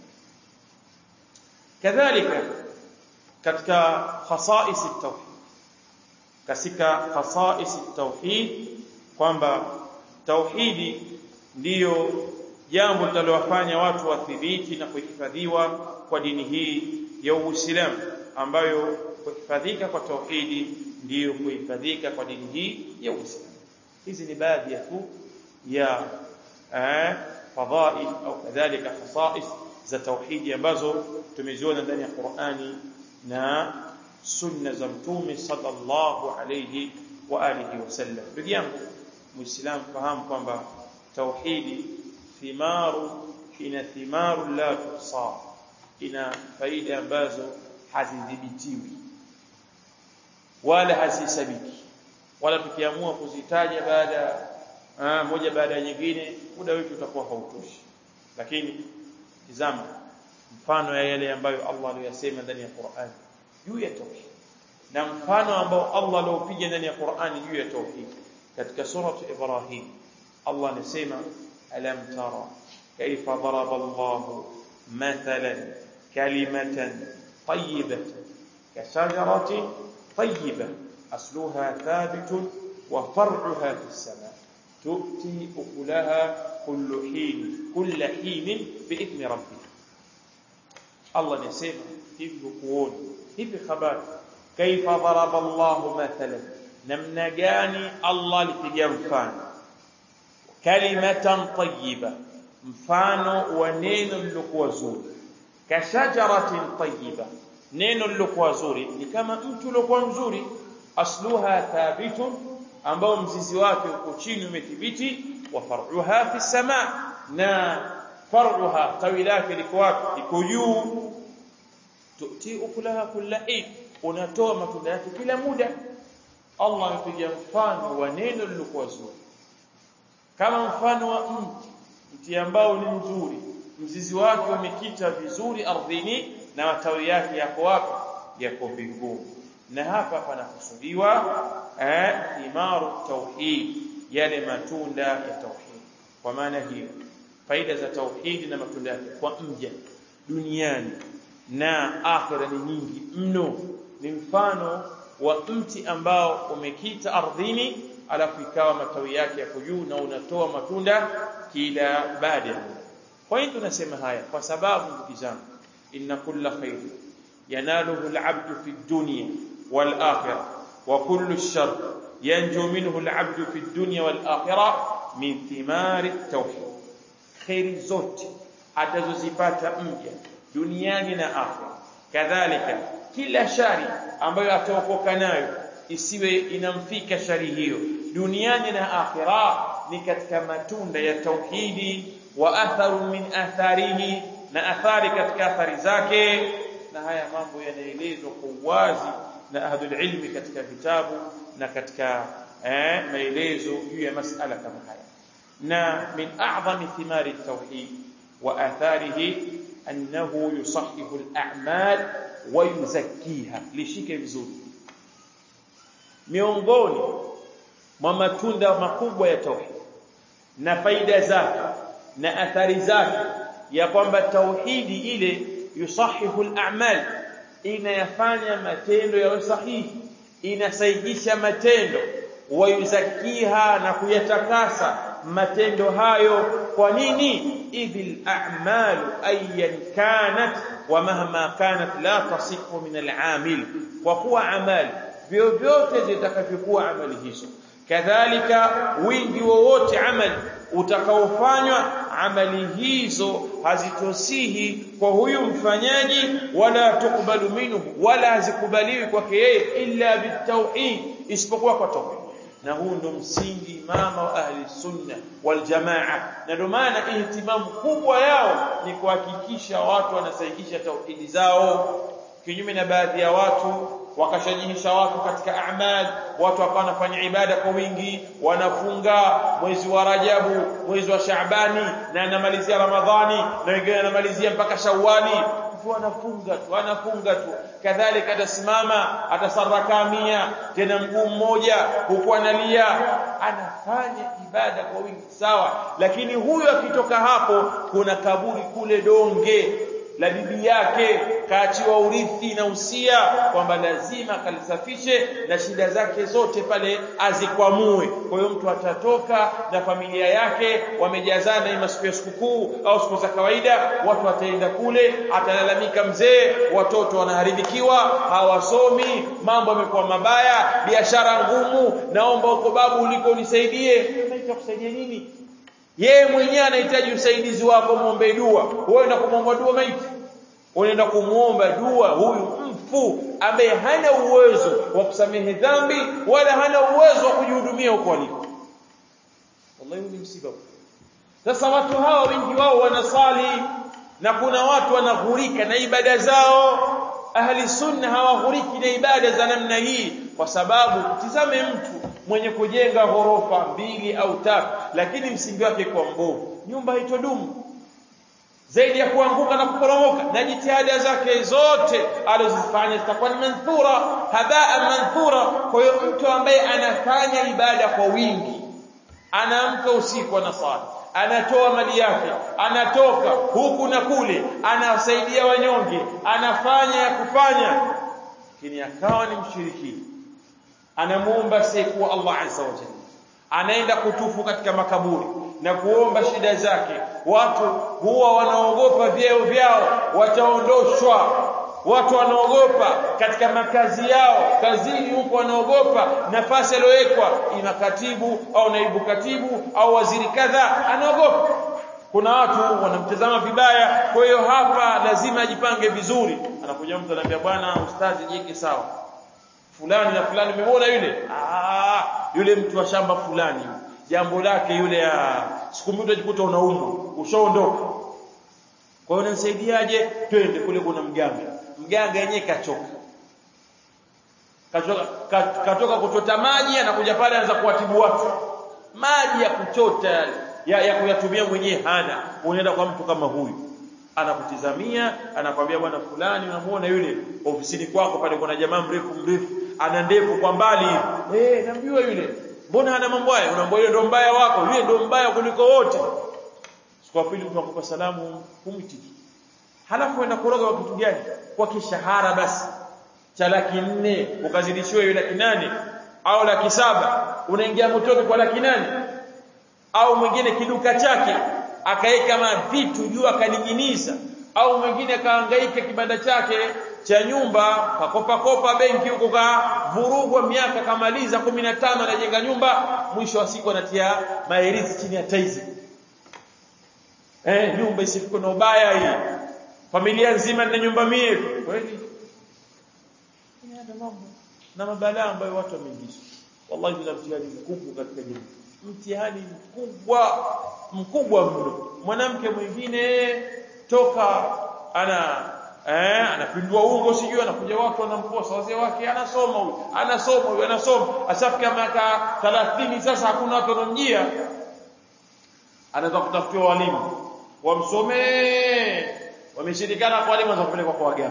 Kadhalika katika khasa'is at-tauhid, katika khasa'is at-tauhid, kwamba tauhidi ndiyo jambo litalowafanya watu wathibiti na kuhifadhiwa kwa dini hii ya Uislamu, ambayo kuhifadhika kwa tauhidi ndiyo kuhifadhika kwa dini hii ya Uislamu. Hizi ni baadhi ya fadhail au kadhalika khasa'is za tauhidi ambazo tumeziona ndani ya Qur'ani na sunna za Mtume sallallahu alayhi wa alihi wasallam. Ndugu yangu Muislamu, fahamu kwamba tauhidi ina thimaru la tuhsa, ina faida ambazo hazidhibitiwi wala hazisabiki, wala tukiamua kuzitaja moja baada ya nyingine muda wetu utakuwa hautoshi. Lakini tazama mfano ya yale ambayo Allah aliyosema ndani ya Qur'an juu ya tauhid, na mfano ambao Allah aliopiga ndani ya Qur'an juu ya tauhid. Katika surah Ibrahim Allah anasema alam tara kayfa daraba Allahu mathalan kalimatan tayyibatan kashajaratin tayyibah asluha thabitun wa far'uha fis sama tu'ti ukulaha kullu hin bi'idhni rabbih. Allah anasema hivi kuona hivi habari kaifa daraba Allahu mathalan, namna gani Allah alipiga mfano kalimatan tayyiba, mfano wa neno lilokuwa zuri, kashajaratin tayyiba, neno lilokuwa zuri ni kama mtu lilokuwa mzuri, asluha thabitun, ambao mzizi wake uko chini umethibiti, wa far'uha fi sama, na far'uha tawi lake liko wapi? Liko juu. Tu'ti ukulaha kullahin, unatoa matunda yake kila muda. Allah amepiga mfano wa neno lilokuwa zuri kama mfano wa mti ambao ni mzuri, mzizi wake umekita vizuri ardhini na matawi yake yako wapi? Yako mbinguni. Na hapa panakusudiwa thimaru tauhid, yale matunda ya tauhid. Kwa maana hiyo faida za tauhid na matunda yake kwa mja duniani na akhira ni nyingi mno. Ni mfano wa mti ambao umekita ardhini alafu ikawa matawi yake yako juu na unatoa matunda kila baada ya muda. Kwa hiyo tunasema haya kwa sababu ndugu zangu, inna kulla khair yanaluhu al-'abdu fi ad-dunya wal-akhirah wa kullu ash-sharr yanju minhu al-'abdu fi ad-dunya wal-akhirah min thimari at-tauhid. Khairi zote atazozipata mja duniani na akhira, kadhalika kila shari ambayo ataokoka nayo isiwe inamfika shari hiyo duniani na akhira, ni katika matunda ya tauhidi. Wa atharu min atharihi, na athari katika athari zake. Na haya mambo yanaelezwa kwa wazi na ahlul ilmi katika vitabu na katika maelezo juu ya masala kama haya. Na min a'zami thimari at-tauhid wa atharihi annahu yusahhihu al-a'mal wa yuzakkiha. Lishike vizuri, miongoni mwa matunda makubwa ya tauhid na faida zake na athari zake ya kwamba tauhidi ile yusahihu al-a'mal, inayafanya matendo yawe sahihi, inasahihisha matendo, wa yuzakiha, na kuyatakasa matendo hayo. Kwa nini? idhil a'malu ayyan kanat wa mahma kanat la tasihu min al-'amil, kwa kuwa amali vyovyote zitakavyokuwa amali hizo, kadhalika wingi wowote amali utakaofanywa, amali hizo hazitosihi kwa huyu mfanyaji, wala tukubalu minhu, wala hazikubaliwi kwake yeye illa bitauhid, isipokuwa kwa tauhid. Na huu ndo msingi mama wa ahli sunna wal jamaa, na ndo maana ihtimamu kubwa yao ni kuhakikisha watu wanasahihisha tauhidi zao, kinyume na baadhi ya watu wakashajihisha watu katika a'mal. Watu wakawa wanafanya ibada kwa wingi, wanafunga mwezi wa Rajabu, mwezi wa Shaabani, na anamalizia Ramadhani, na wengine anamalizia mpaka Shawwali. Mtu anafunga tu, kadhalika atasimama atasaraka 100 tena mguu mmoja, huku analia, anafanya ibada kwa wingi sawa. Lakini huyo akitoka hapo, kuna kaburi kule Donge la bibi yake, kaachiwa urithi na usia kwamba lazima kalisafishe na shida zake zote pale azikwamue. Kwa hiyo mtu atatoka na familia yake wamejazana, ima siku ya sikukuu au siku za kawaida, watu wataenda kule, atalalamika mzee, watoto wanaharibikiwa, hawasomi, mambo yamekuwa mabaya, biashara ngumu, naomba uko babu uliko unisaidie. Utakusaidia nini? Yeye mwenyewe anahitaji usaidizi wako, muombe dua. Wewe unaenda kumwomba dua maiti? Unaenda kumuomba dua huyu mfu ambaye hana uwezo wa kusamehe dhambi wala hana uwezo wa kujihudumia huko aliko. Wallahi ni msiba. Sasa watu hawa wengi wao wanasali na kuna watu wanaghurika na ibada zao. Ahli sunna hawaghuriki na ibada za namna hii kwa sababu tizame mtu mwenye kujenga ghorofa 2 au 3 lakini msingi wake kwa mbovu, nyumba haitodumu zaidi ya kuanguka na kuporomoka, na jitihada zake zote alizofanya zitakuwa ni manthura, habaa manthura. Kwa hiyo mtu ambaye anafanya ibada kwa wingi, anaamka usiku anasali, anatoa mali yake, anatoka huku na kule, anawasaidia wanyonge, anafanya ya kufanya, lakini akawa ni mshiriki, anamuomba siku Allah azza wa jalla, anaenda kutufu katika makaburi na kuomba shida zake. Watu huwa wanaogopa vyeo vyao wataondoshwa, watu wanaogopa katika makazi yao, kazini huko wanaogopa nafasi aliyowekwa, ina katibu au naibu katibu au waziri kadha, anaogopa. Kuna watu wanamtazama vibaya. Kwa hiyo hapa lazima ajipange vizuri. Anakuja mtu anambia, bwana ustazi, jiweke sawa, fulani na fulani umeona yule mtu wa shamba fulani, jambo lake yule, siku moja utajikuta unaumwa, ushaondoka. Kwa hiyo unanisaidiaje? Twende kule, kuna mganga yenyewe katoka kuchota maji, anakuja pale anaanza kuwatibu watu. Maji ya kuchota ya kuyatumia mwenyewe hana. Unaenda kwa mtu kama huyu, anakutizamia, anakwambia, bwana fulani unamuona yule ofisini kwako pale, kuna jamaa mrefu ana ndevu kwa mbali, namjua yule, mbona ana mambo haya? Unaambia yule ndo mbaya wako, yule ndo mbaya kuliko wote. Siku ya pili mtu akupa salamu, humtiki. Halafu enda kuroga kwa kitu gani? Kwa kishahara basi cha 400,000 ukazidishiwa yule 800,000 au 700,000, unaingia motoni kwa 800,000. Au mwingine kiduka chake akaeka mavitu juu akaninginiza, au mwingine akahangaika kibanda chake cha nyumba, kakopa benki huko, kavurugwa miaka, kamaliza 15 anajenga nyumba, mwisho wa siku anatia maerizi chini ya taizi. Nyumba isifike na ubaya hii, familia nzima na nyumba 100. Kweli ni hada mambo na mabalaa ambayo watu wameingizwa. Wallahi kuna mtihani mkubwa katika jamii, mtihani mkubwa mno. Mwanamke mwingine toka anapindua ungo, sijui anakuja watu wanamposa wazee wake, anasoma asafika miaka 30 sasa, hakuna watu wanamjia, anataka kutafutiwa walimu wamsomee, wameshirikana kwa walimu, wanapelekwa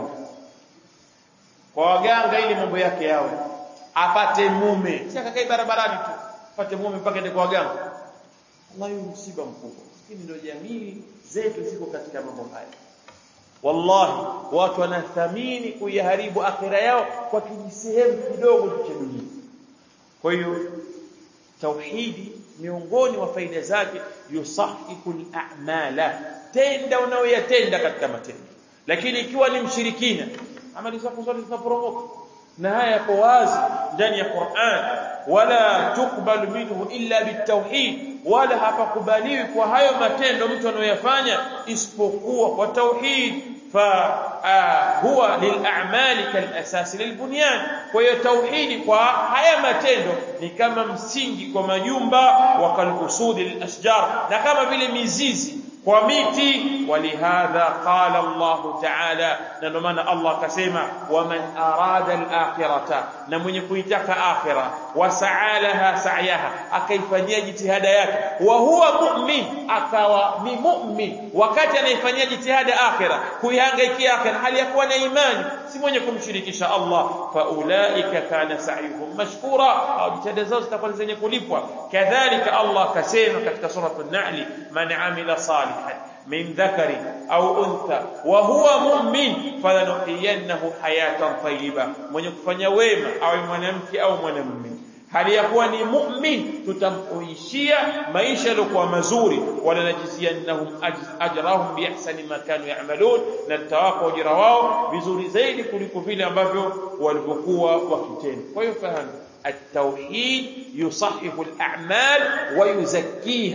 kwa waganga ili mambo yake yawe, apate mume, si akakae barabarani tu, apate mume mpaka ende kwa waganga. Wallahi msiba mkubwa. Lakini ndio jamii zetu ziko katika mambo haya. Wallahi watu wanathamini kuiharibu akhira yao kwa kijisehemu kidogo cha dunia. Kwa hiyo tauhidi miongoni wa faida zake, yusahihul a'mala, tenda unayoyatenda katika matendo. Lakini ikiwa ni mshirikina, amali zako zote zinaporomoka. Na haya yako wazi ndani ya Qur'an, wala tukbalu minhu illa bitauhid, wala hapakubaliwi kwa hayo matendo mtu anayoyafanya isipokuwa kwa tauhid. Huwa lil'amali kalasasi lilbunyan. Kwa hiyo tauhidi kwa haya matendo ni kama msingi kwa majumba, wa kalusudi lilashjar, na kama vile mizizi kwa miti. Walihadha qala Allah ta'ala, na ndio maana Allah akasema, waman arada al-akhirata, na mwenye kuitaka akhira, wasa'alaha sa'yaha, akaifanyia jitihada yake, wa huwa mu'min, akawa ni mu'min wakati anaifanyia jitihada akhira, kuihangaikia akhira hali ya kuwa na imani, si mwenye kumshirikisha Allah, fa ulaika kana sa'yuhum mashkura, au jitihada zao zitakuwa zenye kulipwa. Kadhalika Allah akasema katika surah an-Nahl, man amila salihan min dhakari au untha wa huwa mu'min falanuhyiyannahu hayatan tayyiba, mwenye kufanya wema awe mwanamke au mwanamume hali ya kuwa ni mu'min, tutamhuishia maisha yaliokuwa mazuri. Wala najziyannahum ajrahum bi ihsani ma kanu ya'malun, na tawapa ujira wao vizuri zaidi kuliko vile ambavyo walivyokuwa wakitenda. Kwa hiyo fahamu, at-tauhid yusahihu al-a'mal wa yuzakkiha.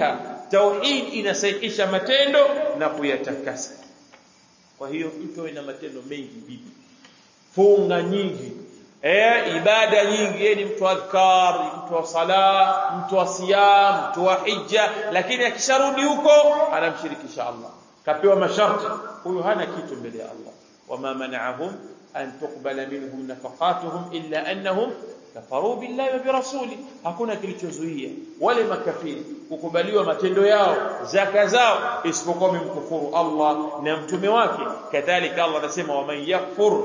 Tauhid inasahihisha matendo na kuyatakasa. Kwa hiyo mtu awe na matendo mengi bibi, funga nyingi, ibada nyingi, yeye ni mtu wa adhkar, mtu wa sala, mtu wa siyam, mtu wa hija, lakini akisharudi huko anamshirikisha Allah, kapewa masharti, huyo hana kitu mbele ya Allah. Wama mana'ahum an tuqbala minhum nafaqatuhum illa annahum kafaru billahi wa birasuli, hakuna kilichozuia wale makafiri kukubaliwa matendo yao, zaka zao, isipokuwa mkufuru Allah na mtume wake. Kadhalika Allah anasema waman yakfur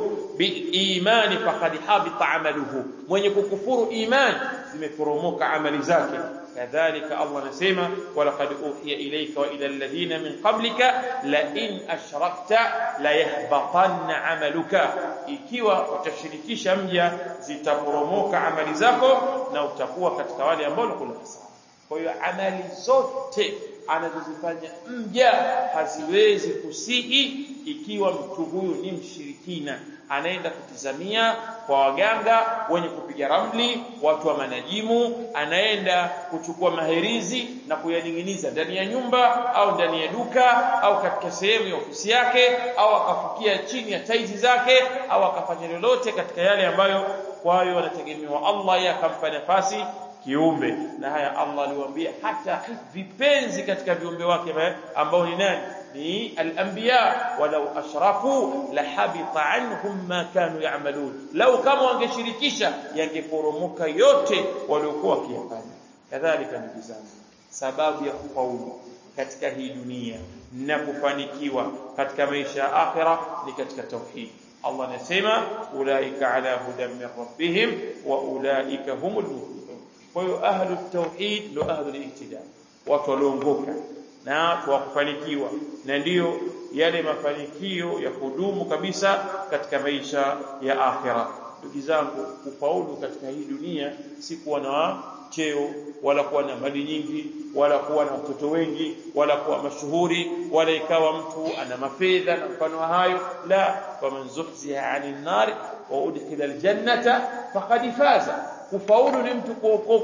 biimani faqad habita amaluhu, mwenye kukufuru imani zimeporomoka amali zake. kadhalika Allah anasema walaqad uhiya ilayka wa ila alladhina min qablika la in ashrakta la yahbatanna amaluka, ikiwa utashirikisha mja zitaporomoka amali zako na utakuwa katika wale ambao kuna hasara. Kwa hiyo amali zote anazozifanya mja haziwezi kusihi ikiwa mtu huyu ni mshirikina, anaenda kutizamia kwa waganga wenye kupiga ramli, watu wa manajimu, anaenda kuchukua maherizi na kuyaning'iniza ndani ya nyumba au ndani ya duka au katika sehemu ya ofisi yake, au akafukia chini ya taizi zake, au akafanya lolote katika yale ambayo kwayo wanategemewa Allah yakampa nafasi kiumbe. Na haya Allah aliwaambia hata vipenzi katika viumbe wake ambao ni nani? ni al-anbiya, walau ashraku la habita anhum ma kanu ya'malun, law kama wangeshirikisha yangeporomoka yote waliokuwa wakiyafanya. Kadhalika ndugu zangu, sababu ya kufaulu katika hii dunia na kufanikiwa katika maisha ya akhira ni katika tauhid. Allah anasema ulaika ala hudan min rabbihim wa ulaika humul muflihun. Kwa hiyo ahlu tauhid ndio ahlu ihtida, watu walioongoka na watu wa kufanikiwa, na ndio yale mafanikio ya kudumu kabisa katika maisha ya akhira. Ndugu zangu, kufaulu katika hii dunia si kuwa na cheo wala kuwa na mali nyingi wala kuwa na watoto wengi wala kuwa mashuhuri wala ikawa mtu ana mafedha na mfano hayo, la. Faman zuhziha 'anil nar wa udkhila aljannata faqad faza. Kufaulu ni mtu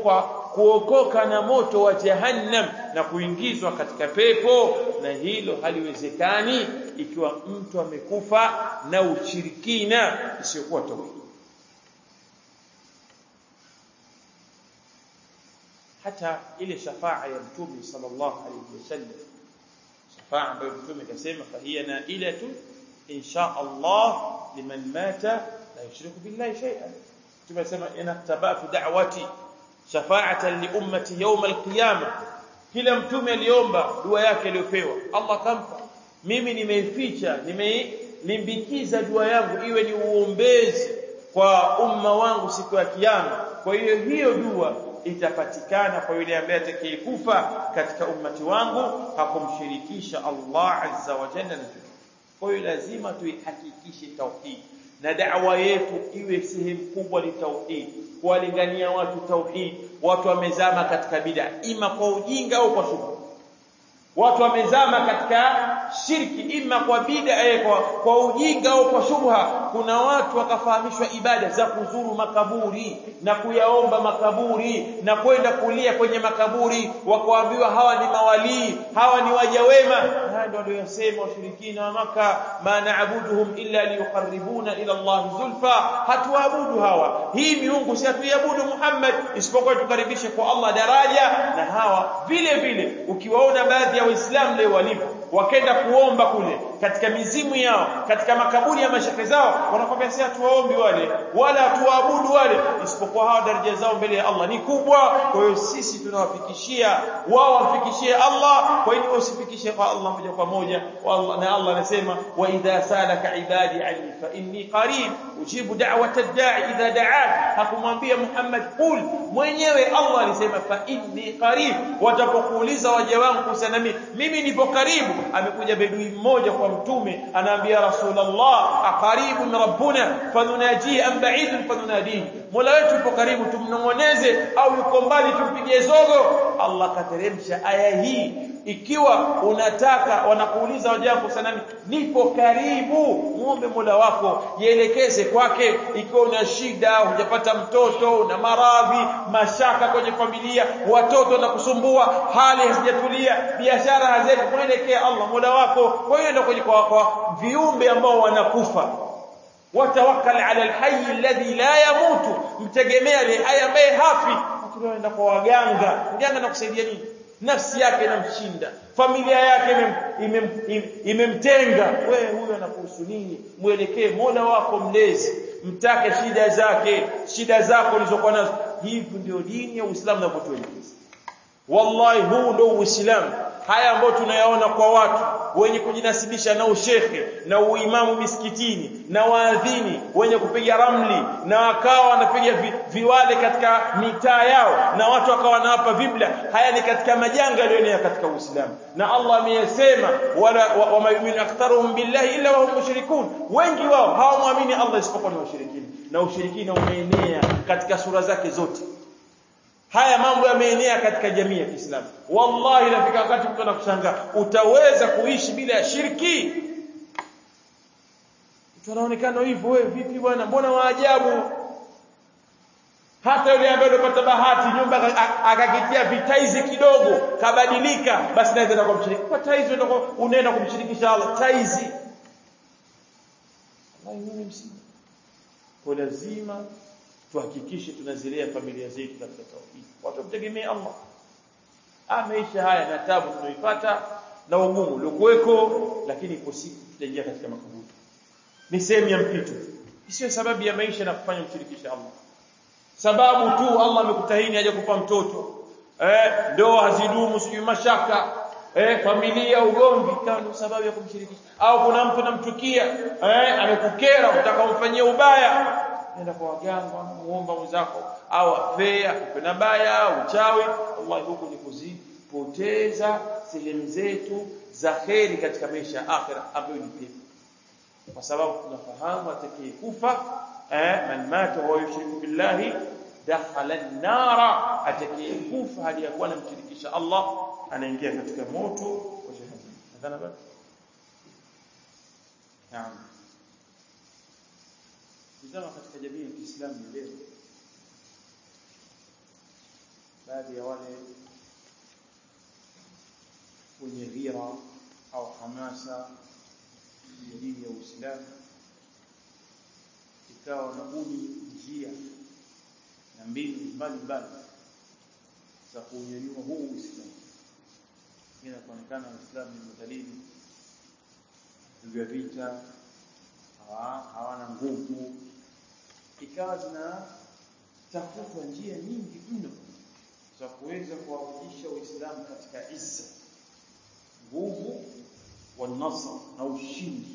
kuokoka na moto wa jahannam na kuingizwa katika pepo, na hilo haliwezekani ikiwa mtu amekufa na ushirikina isiyokuwa tauhid. hata ile shafaa ya Mtume sallallahu alayhi wasallam, shafaa ambayo Mtume kasema fahiya nailatu insha Allah liman mata la yushriku billahi shay'an. Tumesema inattabatu da'wati shafa'atan li ummati yawm al-qiyamah. Kila mtume aliomba dua yake aliyopewa Allah kampa. Mimi nimeificha, nimelimbikiza dua yangu iwe ni uombezi kwa umma wangu siku ya kiyama. Kwa hiyo hiyo dua itapatikana kwa yule ambaye atakayekufa katika ummati wangu hakumshirikisha Allah azza wa jalla. Kwa hiyo lazima tuihakikishe tauhid na da'wa yetu iwe sehemu kubwa ni tauhid, kuwalingania watu tauhid. Watu wamezama katika bid'a ima kwa ujinga au kwa shubha, watu wamezama katika shirki ima kwa bid'a kwa ujinga au kwa shubha. Kuna watu wakafahamishwa ibada za kuzuru makaburi na kuyaomba makaburi na kwenda kulia kwenye makaburi, wakaambiwa hawa ni mawali, hawa ni waja wema. Haya ndio aliyosema washirikina wa Maka, ma na'buduhum illa liyuqarribuna ila Allah zulfa. Hatuabudu hawa, hii miungu si hatuabudu Muhammad isipokuwa tukaribishe kwa Allah daraja. Na hawa vile vile ukiwaona baadhi ya Waislamu leo walivyo, wakenda kuomba kule katika mizimu yao, katika makaburi ya mashaka zao, wanakwambia si hatuwaombi wale wala hatuabudu wale, isipokuwa hawa daraja zao mbele ya Allah ni kubwa. Kwa hiyo sisi tunawafikishia wao, wafikishie Allah. Kwa hiyo usifikishe kwa Allah moja kwa moja. Na Allah anasema wa idha salaka ibadi anni fa inni qarib ujibu da'wata ad-da'i idha da'an. Hakumwambia Muhammad qul, mwenyewe Allah alisema fa inni qarib, watapokuuliza waja wangu kuhusiana mimi nipo karibu. Amekuja bedui mmoja kwa mtume anaambia Rasulullah aqaribun rabbuna fanunaji am ba'idun fanunadi, mola wetu yupo karibu tumnong'oneze au yuko mbali tumpigie zogo. Allah kateremsha aya hii ikiwa unataka wanakuuliza waja wako sanani nipo karibu muombe Mola wako jielekeze kwake ikiwa una shida hujapata mtoto una maradhi mashaka kwenye familia watoto wanakusumbua hali hazijatulia biashara haziendi kuelekea Allah Mola wako kwa hiyo ndio kwa viumbe ambao wanakufa watawakkal ala alhayy alladhi la yamutu mtegemea ile haya ambaye hafi tunaenda kwa waganga anakusaidia nini nafsi yake inamshinda familia yake imemtenga wewe huyo anakuhusu nini muelekee Mola wako mlezi mtake shida zako ulizokuwa nazo hivi ndio dini ya Uislamu inapotuelekeza wallahi huu ndio Uislamu haya ambayo tunayaona kwa watu wenye kujinasibisha na ushehe na uimamu misikitini na waadhini wenye kupiga ramli na wakawa wanapiga viwale katika mitaa yao na watu wakawa wanawapa vibla haya ni katika majanga yaliyoenea katika Uislamu na Allah ameyasema wama yu'minu aktharuhum billahi illa wa hum mushrikun wengi wao hawamwamini Allah isipokuwa ni washirikina na ushirikina umeenea katika sura zake zote haya mambo yameenea katika jamii ya Kiislamu wallahi inafika wakati mtu anakushangaa utaweza kuishi bila ya shirki tunaonekana hivyo wewe vipi bwana mbona waajabu hata yule ambaye alipata bahati nyumba akakitia vitaizi kidogo kabadilika basi naweza kumshiriki kwa taizi unaenda kumshirikisha Allah taizi Allah ni msiba kwa lazima tuhakikishe tunazilea familia zetu katika tauhid watu mtegemea Allah maisha haya na taabu tunaipata na ugumu uliokuweko lakini ipo siku tutaingia katika makaburi ni sehemu ya mpito isiyo sababu ya maisha na kufanya mshirikisha Allah sababu tu Allah amekutahini aje kupa mtoto ndoa hazidumu sijui mashaka familia ugomvi kama sababu ya kumshirikisha au kuna mtu anamchukia amekukera unataka umfanyie ubaya nenda kwa waganga muomba mwenzako au afea kupenda baya uchawi Allah huko ni kuzipoteza sehemu zetu za kheri katika maisha ya akhira ambayo ni pepo kwa sababu tunafahamu atakayekufa man mata wa yushriku billahi dakhala an-nara atakayekufa hali ya kuwa anamshirikisha Allah anaingia katika moto wa jahannam nadhani bado naam Nizama katika jamii ya Kiislamu leo baadhi ya wale wenye ghira au hamasa ya dini ya Uislamu ikawa wanabuni njia na mbinu mbalimbali za kuunyanyua huu Uislamu inaonekana Uislamu ni mdhalili vya vita hawana nguvu ikawa zinatafuta njia nyingi mno za kuweza kuwarudisha Uislamu katika izza nguvu wa nasr na ushindi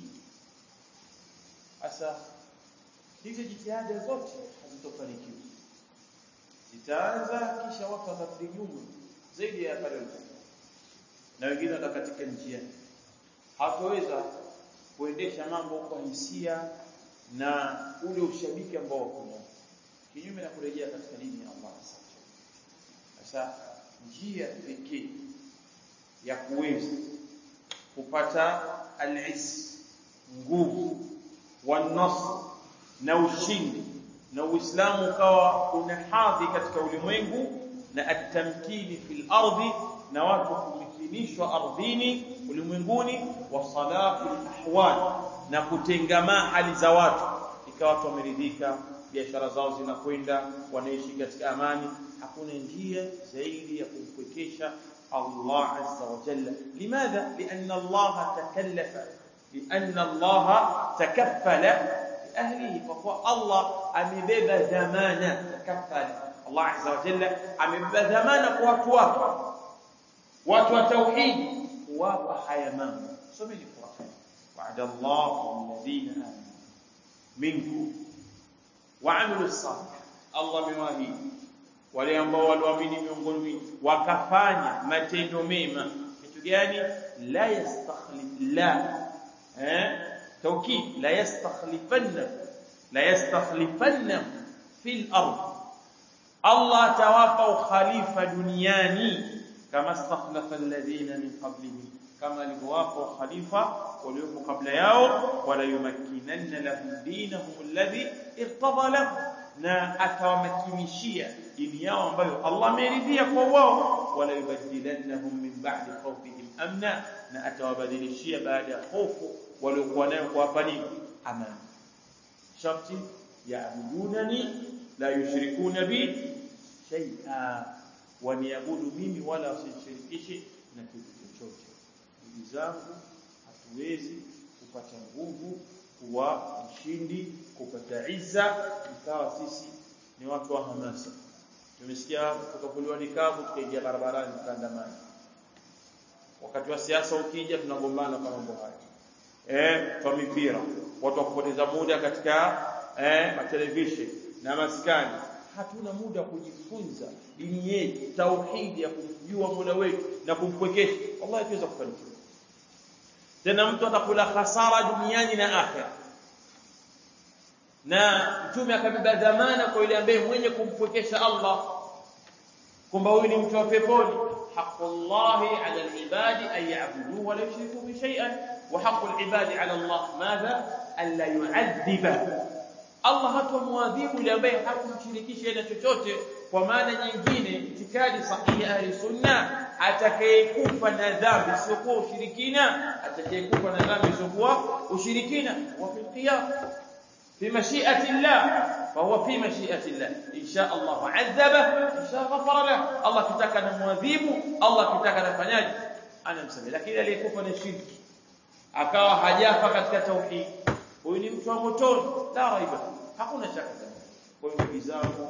hasa hizi jitihada zote hazitofanikiwa zitaanza kisha watu watarudi nyuma zaidi ya pale na wengine wata katika njia hataweza kuendesha mambo kwa hisia na ule ushabiki ambao kuna kinyume na kurejea katika dini ya Allah. Sasa njia pekee ya kuweza kupata al-izz nguvu wa nasr na ushindi na Uislamu ukawa una hadhi katika ulimwengu na at-tamkini fil ardi na watu kumithilishwa ardhini ulimwenguni wa salatu al-ahwal na kutengamaa hali za watu ikawa watu wameridhika biashara zao zinakwenda wanaishi katika amani hakuna njia zaidi ya kumpwekesha Allah azza wa jalla limadha lianna Allah takallafa lianna Allah takaffala ahlihi kwa Allah amebeba dhamana takaffala Allah azza wa jalla amebeba dhamana kwa watu wake watu wa tauhid kuwapa haya mambo someni Qur'an wa'ada Allahu alladhina amanu minkum wa'amilu salih Allah amewaahidi wale ambao waliamini miongoni wakafanya matendo mema kitu gani la tawkid la yastakhlifanna fil ard Allah tawapa ukhalifa duniani kama istakhlafa alladhina min qablihim, kama alivyowapo khalifa waliopo kabla yao, wala yumakkinanna lahum dinahum alladhi irtada lahum, na atawamakinishia dini yao ambayo Allah ameridhia kwa wao, wala yubaddilannahum min ba'di khawfihim amna, na atawabadilishia baada ya hofu waliokuwa nayo kuwapa nini? Amani. Sharti yaabudunani la yushrikuna bi shay'a, waniabudu mimi wala wasishirikishe na kitu chochote. Ndugu zangu, hatuwezi kupata nguvu, kuwa mshindi, kupata izza ikawa sisi ni watu wa hamasa. Tumesikia tukakuliwa nikabu tukaingia barabarani tukaandamana. Wakati wa siasa ukija tunagombana kwa mambo haya. Kwa mipira, watu wakupoteza muda katika television na maskani. Hatuna muda kujifunza dini yetu, tauhidi ya kumjua Mola wetu na kumpwekesha. Allah tuweza kufanikiwa. Tena mtu atakula hasara duniani na akhera. Na Mtume akabeba dhamana kwa yule ambaye mwenye kumpwekesha Allah, kwamba huyu ni mtu wa peponi. Haqqullahi 'ala al-ibadi an ya'buduhu wa la yushriku bi shay'an, wa haqqul ibadi 'ala Allah madha an la yu'adhiba. Allah hatamwadhibu yule ambaye hakumshirikisha na chochote. Kwa maana nyingine, itikadi sahihi ahli sunna, atakayekufa na dhambi isiyokuwa ushirikina, atakayekufa na dhambi isiyokuwa ushirikina, wa fil qiyam fi mashi'ati Allah, fa huwa fi mashi'ati Allah. Insha Allah 'adhaba, insha ghafara lahu. Allah kitaka na muadhibu, Allah kitaka na fanyaje, anamsamehe. Lakini aliyekufa na shirki akawa hajafa katika tauhid, huyu ni mtu wa motoni, la raiba, hakuna shaka. Kwa hiyo ndugu zangu,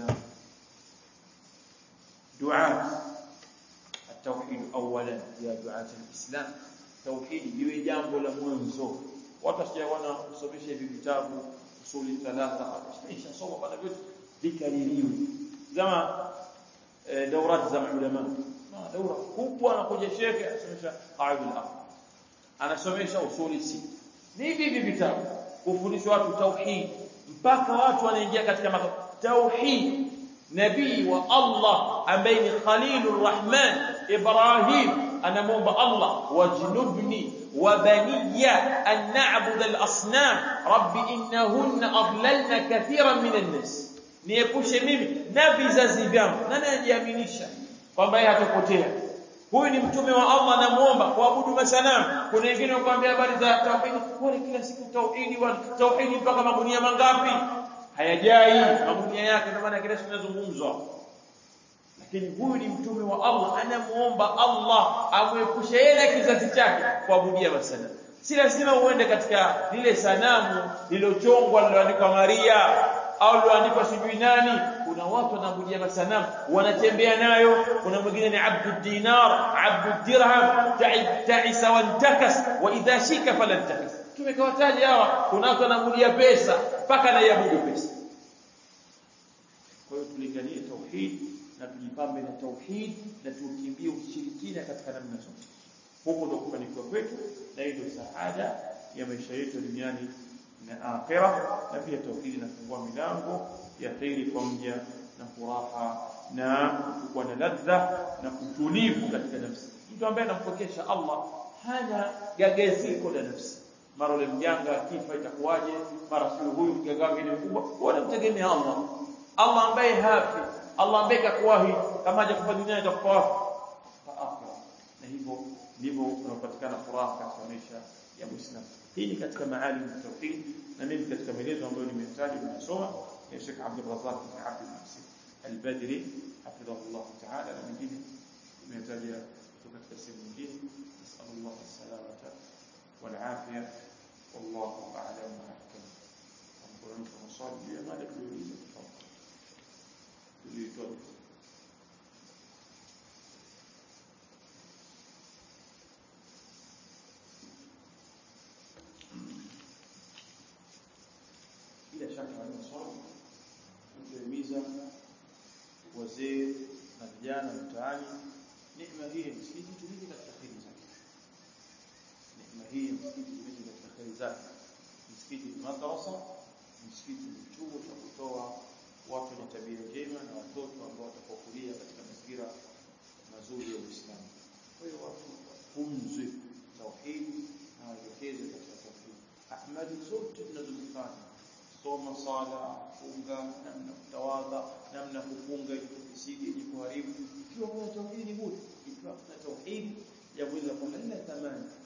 دعاء التوحيد اولا يا دعاة الاسلام. توحيد liwe jambo la mwanzo. Watu sijaona kusomesha hivi vitabu usuli thalatha, kisha soma bana vyote vikaririwe kama dawrat za ulama. Daura kubwa anakuja shekhe anasomesha qawaid al-aqd, anasomesha usuli sita. Ni hivi vitabu kufundisha watu tauhid mpaka watu wanaingia katika tauhid. Nabii wa Allah ambaye ni Khalilur Rahman Ibrahim anamuomba Allah, wajnubni wa baniya an na'budu al-asnam rabbi innahunna adlalna kathiran min an-nas, niepushe mimi na vizazi vyangu. Nani anajiaminisha kwamba yeye hatapotea? Huyu ni mtume wa Allah, anamuomba kuabudu masanamu. Kuna wengine wakwambia habari za tauhid, kwa kila siku tauhidi mpaka magunia mangapi hayajai magunia yake, ndio maana kile tunazungumzwa. Lakini huyu ni mtume wa Allah, anamuomba Allah amwepushe yeye na kizazi chake kuabudia masanamu. Si lazima uende katika lile sanamu lilochongwa liloandikwa Maria au liloandikwa sijui nani. Kuna watu wanaabudia masanamu wanatembea nayo. Kuna mwingine ni abdud dinar, abdud dirham, ta'isa wa intakas wa idha shika falantakas. Tumekawataja hawa. Kuna watu wanaabudia pesa mpaka anaiabudu pesa. Kwa hiyo tulinganie tauhid na tujipambe na tauhid na tukimbie ushirikina katika namna zote. Huko ndio kufanikiwa kwetu, na hiyo saada ya maisha yetu duniani na akhera. Na pia tauhid inafungua milango ya khairi kwa mja na furaha na kuwa na ladha na kutulivu katika nafsi. Mtu ambaye anampokesha Allah hana gagaziko la nafsi. Mara yule mjanga kifa itakuwaje, mara huyu mjanga wake ni mkubwa. Wanamtegemea Allah, Allah ambaye hafi, Allah ambaye kakuwahi kama haja kufa duniani itakuwa akhera. Na hivyo ndivyo unapatikana furaha katika maisha ya Muislamu. Hii ni katika maalim ya tauhid, na mimi katika maelezo ambayo nimetaja nimesoma ya Sheikh Abdul Razzaq bin Abdul Muhsin Al-Badri hafidhahullah ta'ala, na mengine nimetaja katika sehemu nyingine. Nasallallahu as-salamata wal afia, wallahu a'lam wa ahkam. Ambapo tunasali ya mada tuliyoiza tulitoa bila shaka na maswali kuhimiza wazee na vijana mtaani. Neema hii ya msikiti tumiki katika kheri zake. Neema hii ya msikiti tumiki katika kheri zake. Msikiti ni madrasa, msikiti ni chuo cha kutoa watu wenye tabia njema na watoto ambao watakulia katika mazingira mazuri ya Uislamu. Kwa hiyo watu wafunzwe tauhid na waelekezwe katika tauhid. Amali zote tunazozifanya, soma sala, funga, namna kutawadha, namna kufunga ili kusidi ili kuharibu, ikiwa kuna tauhid ni bure. Ikiwa kuna tauhid ya kuweza kuhana thamani